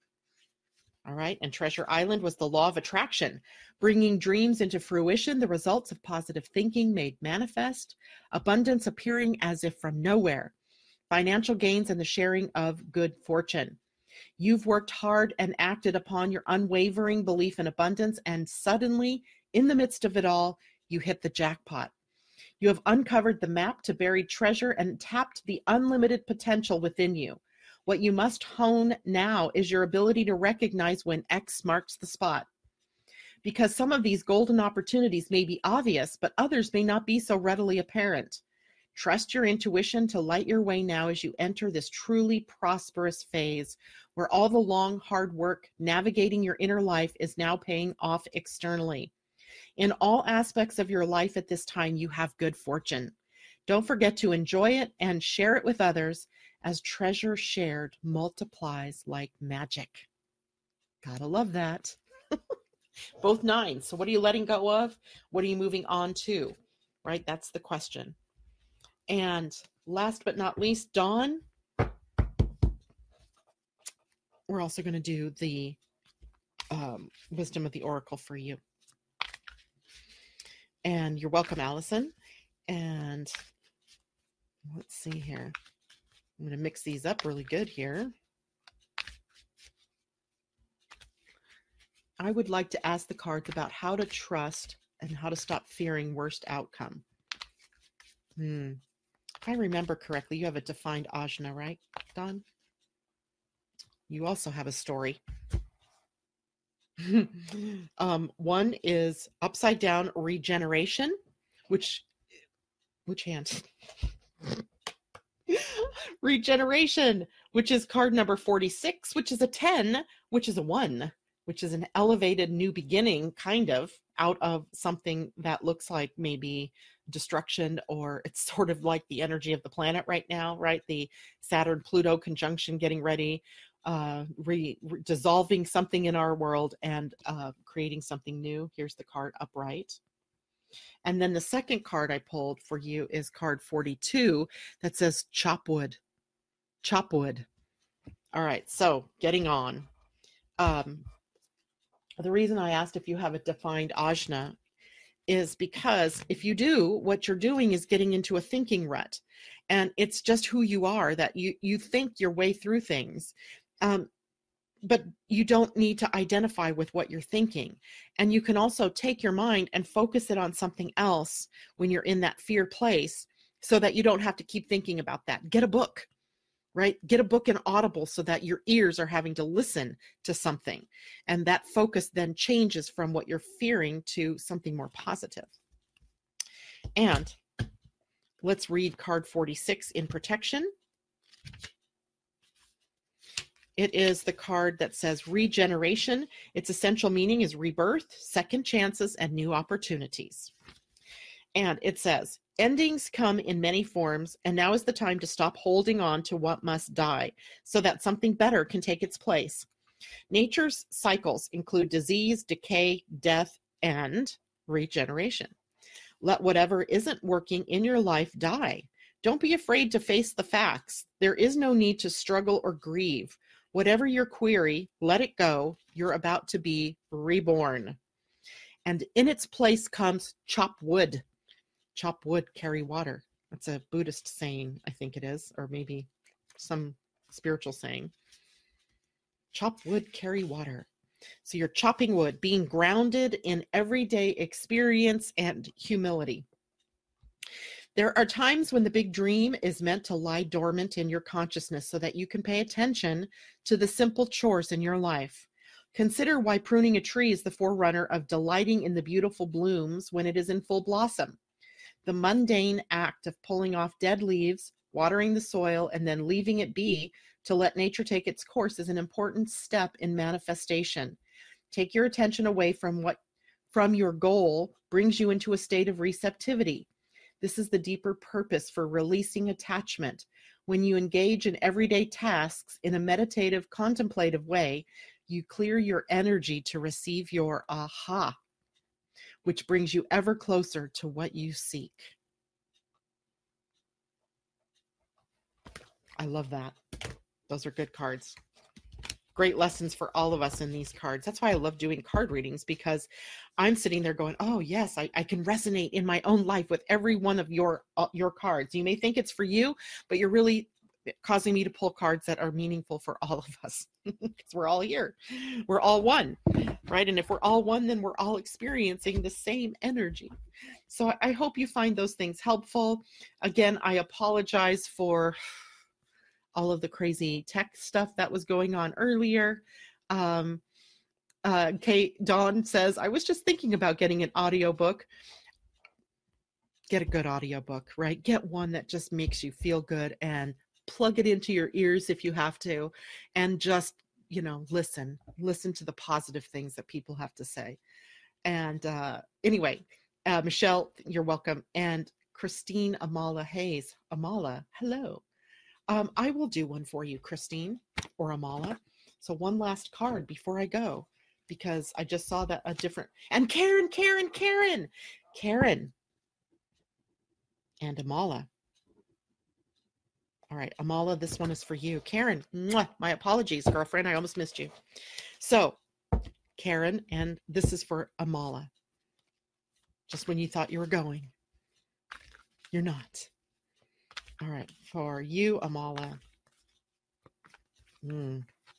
All right, and Treasure Island was the law of attraction, bringing dreams into fruition, the results of positive thinking made manifest, abundance appearing as if from nowhere, financial gains and the sharing of good fortune. You've worked hard and acted upon your unwavering belief in abundance, and suddenly, in the midst of it all, you hit the jackpot. You have uncovered the map to buried treasure and tapped the unlimited potential within you. What you must hone now is your ability to recognize when X marks the spot. Because some of these golden opportunities may be obvious, but others may not be so readily apparent. Trust your intuition to light your way now as you enter this truly prosperous phase, where all the long, hard work navigating your inner life is now paying off externally. In all aspects of your life at this time, you have good fortune. Don't forget to enjoy it and share it with others, as treasure shared multiplies like magic. Gotta love that. Both nines. So what are you letting go of? What are you moving on to? Right? That's the question. And last but not least, Dawn. we're also going to do the um, wisdom of the oracle for you. And you're welcome, Allison. And let's see here. I'm going to mix these up really good here. I would like to ask the cards about how to trust and how to stop fearing worst outcome. Hmm. If I remember correctly, you have a defined ajna, right, Don? You also have a story. um, one is upside down regeneration, which, which hand? Regeneration, which is card number forty-six, which is a ten, which is a one, which is an elevated new beginning, kind of, out of something that looks like maybe destruction, or it's sort of like the energy of the planet right now, right? The Saturn-Pluto conjunction getting ready, uh, re, re, dissolving something in our world and uh, creating something new. Here's the card upright. And then the second card I pulled for you is card forty-two that says chop wood. Chop wood. All right, so getting on. Um, the reason I asked if you have a defined ajna is because if you do, what you're doing is getting into a thinking rut. And it's just who you are, that you, you think your way through things. Um, but you don't need to identify with what you're thinking. And you can also take your mind and focus it on something else when you're in that fear place, so that you don't have to keep thinking about that. Get a book, right? Get a book in Audible so that your ears are having to listen to something. And that focus then changes from what you're fearing to something more positive. And let's read card forty-six in protection. It is the card that says regeneration. Its essential meaning is rebirth, second chances, and new opportunities. And it says, endings come in many forms, and now is the time to stop holding on to what must die so that something better can take its place. Nature's cycles include disease, decay, death, and regeneration. Let whatever isn't working in your life die. Don't be afraid to face the facts. There is no need to struggle or grieve. Whatever your query, let it go. You're about to be reborn. And in its place comes chop wood. Chop wood, carry water. That's a Buddhist saying, I think it is, or maybe some spiritual saying. Chop wood, carry water. So you're chopping wood, being grounded in everyday experience and humility. There are times when the big dream is meant to lie dormant in your consciousness so that you can pay attention to the simple chores in your life. Consider why pruning a tree is the forerunner of delighting in the beautiful blooms when it is in full blossom. The mundane act of pulling off dead leaves, watering the soil, and then leaving it be to let nature take its course is an important step in manifestation. Take your attention away from what from your goal brings you into a state of receptivity. This is the deeper purpose for releasing attachment. When you engage in everyday tasks in a meditative, contemplative way, you clear your energy to receive your aha, which brings you ever closer to what you seek. I love that. Those are good cards. Great lessons for all of us in these cards. That's why I love doing card readings, because I'm sitting there going, oh yes, I, I can resonate in my own life with every one of your, uh, your cards. You may think it's for you, but you're really causing me to pull cards that are meaningful for all of us, because we're all here. We're all one, right? And if we're all one, then we're all experiencing the same energy. So I hope you find those things helpful. Again, I apologize for all of the crazy tech stuff that was going on earlier. Um, uh, Kate Dawn says, I was just thinking about getting an audiobook. Get a good audiobook, right? Get one that just makes you feel good, and plug it into your ears if you have to, and just, you know, listen, listen to the positive things that people have to say. And uh, anyway, uh, Michelle, you're welcome. And Christine Amala Hayes, Amala, hello. Um, I will do one for you, Christine or Amala. So one last card before I go, because I just saw that a different, and Karen, Karen, Karen, Karen and Amala All right, Amala, this one is for you. Karen, mwah, my apologies, girlfriend. I almost missed you. So, Karen, and this is for Amala. Just when you thought you were going, you're not. All right, for you, Amala. Mm.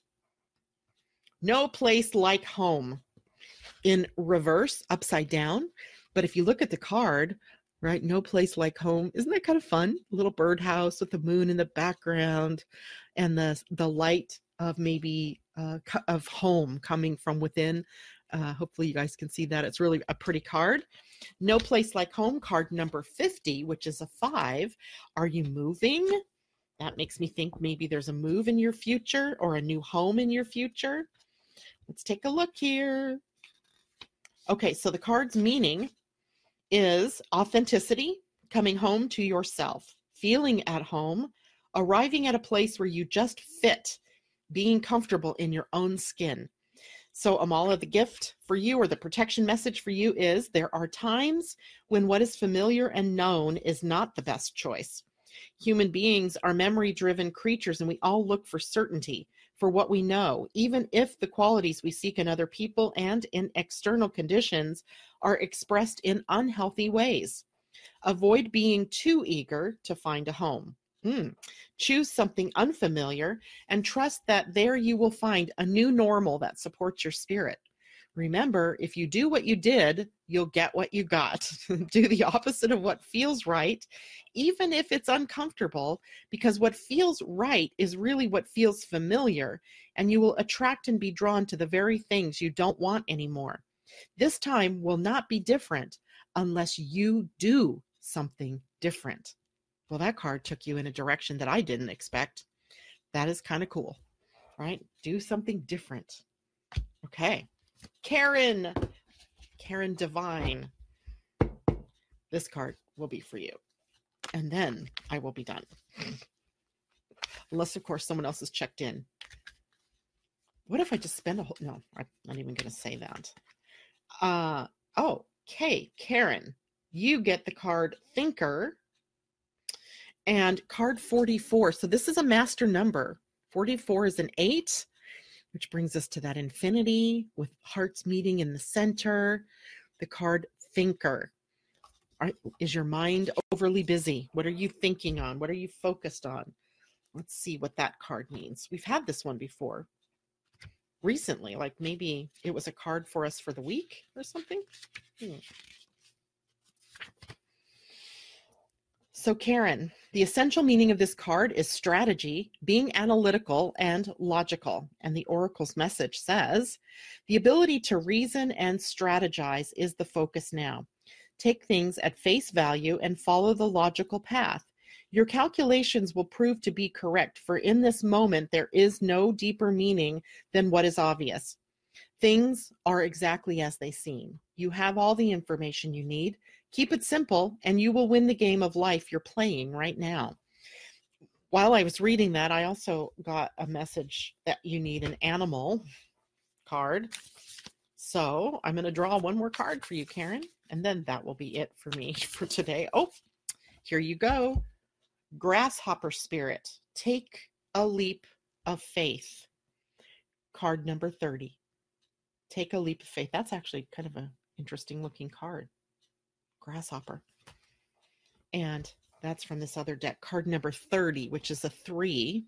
No place like home. In reverse, upside down. But if you look at the card, right, no place like home. Isn't that kind of fun? A little birdhouse with the moon in the background and the the light of maybe uh, of home coming from within. Uh, hopefully you guys can see that. It's really a pretty card. No place like home, card number fifty, which is a five. Are you moving? That makes me think maybe there's a move in your future or a new home in your future. Let's take a look here. Okay, so the card's meaning is authenticity, coming home to yourself, feeling at home, arriving at a place where you just fit, being comfortable in your own skin. So Amala, the gift for you or the protection message for you is there are times when what is familiar and known is not the best choice. Human beings are memory-driven creatures, and we all look for certainty, for what we know, even if the qualities we seek in other people and in external conditions are expressed in unhealthy ways. Avoid being too eager to find a home. Mm. Choose something unfamiliar and trust that there you will find a new normal that supports your spirit. Remember, if you do what you did, you'll get what you got. Do the opposite of what feels right, even if it's uncomfortable, because what feels right is really what feels familiar, and you will attract and be drawn to the very things you don't want anymore. This time will not be different unless you do something different. Well, that card took you in a direction that I didn't expect. That is kind of cool, right? Do something different. Okay. Karen, Karen Divine, this card will be for you. And then I will be done. Unless, of course, someone else has checked in. What if I just spend a whole, no, I'm not even going to say that. Uh, oh, okay, Karen, you get the card Thinker and card forty-four. So this is a master number. forty-four is an eight. Which brings us to that infinity with hearts meeting in the center. The card Thinker. Are, is your mind overly busy? What are you thinking on? What are you focused on? Let's see what that card means. We've had this one before recently, like maybe it was a card for us for the week or something. Hmm. So Karen, the essential meaning of this card is strategy, being analytical and logical. And the Oracle's message says, the ability to reason and strategize is the focus now. Take things at face value and follow the logical path. Your calculations will prove to be correct, for in this moment there is no deeper meaning than what is obvious. Things are exactly as they seem. You have all the information you need. Keep it simple, and you will win the game of life you're playing right now. While I was reading that, I also got a message that you need an animal card. So I'm going to draw one more card for you, Karen, and then that will be it for me for today. Oh, here you go. Grasshopper Spirit. Take a leap of faith. Card number thirty. Take a leap of faith. That's actually kind of an interesting looking card. Grasshopper. And that's from this other deck, card number thirty, which is a three.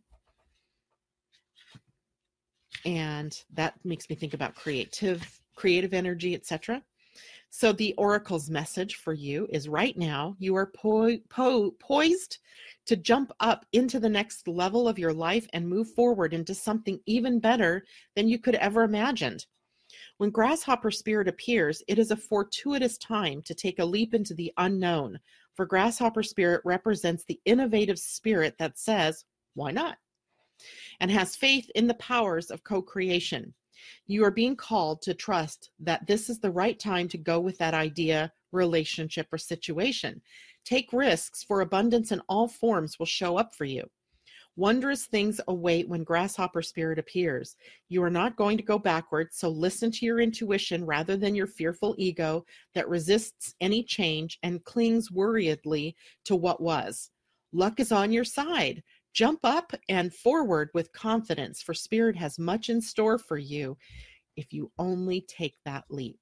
And that makes me think about creative, creative energy, et cetera. So the Oracle's message for you is right now, you are po- po- poised to jump up into the next level of your life and move forward into something even better than you could ever imagined. When Grasshopper Spirit appears, it is a fortuitous time to take a leap into the unknown, for Grasshopper Spirit represents the innovative spirit that says, why not? And has faith in the powers of co-creation. You are being called to trust that this is the right time to go with that idea, relationship, or situation. Take risks, for abundance in all forms will show up for you. Wondrous things await when Grasshopper Spirit appears. You are not going to go backwards, so listen to your intuition rather than your fearful ego that resists any change and clings worriedly to what was. Luck is on your side. Jump up and forward with confidence, for Spirit has much in store for you if you only take that leap.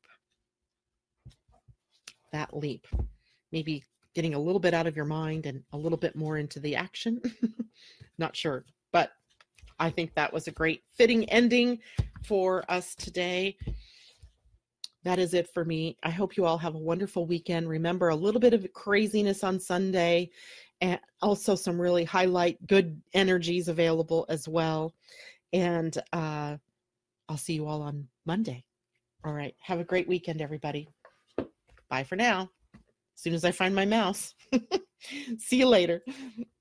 That leap. Maybe getting a little bit out of your mind and a little bit more into the action. Not sure, but I think that was a great fitting ending for us today. That is it for me. I hope you all have a wonderful weekend. Remember, a little bit of craziness on Sunday and also some really highlight good energies available as well. And uh, I'll see you all on Monday. All right. Have a great weekend, everybody. Bye for now. As soon as I find my mouse. See you later.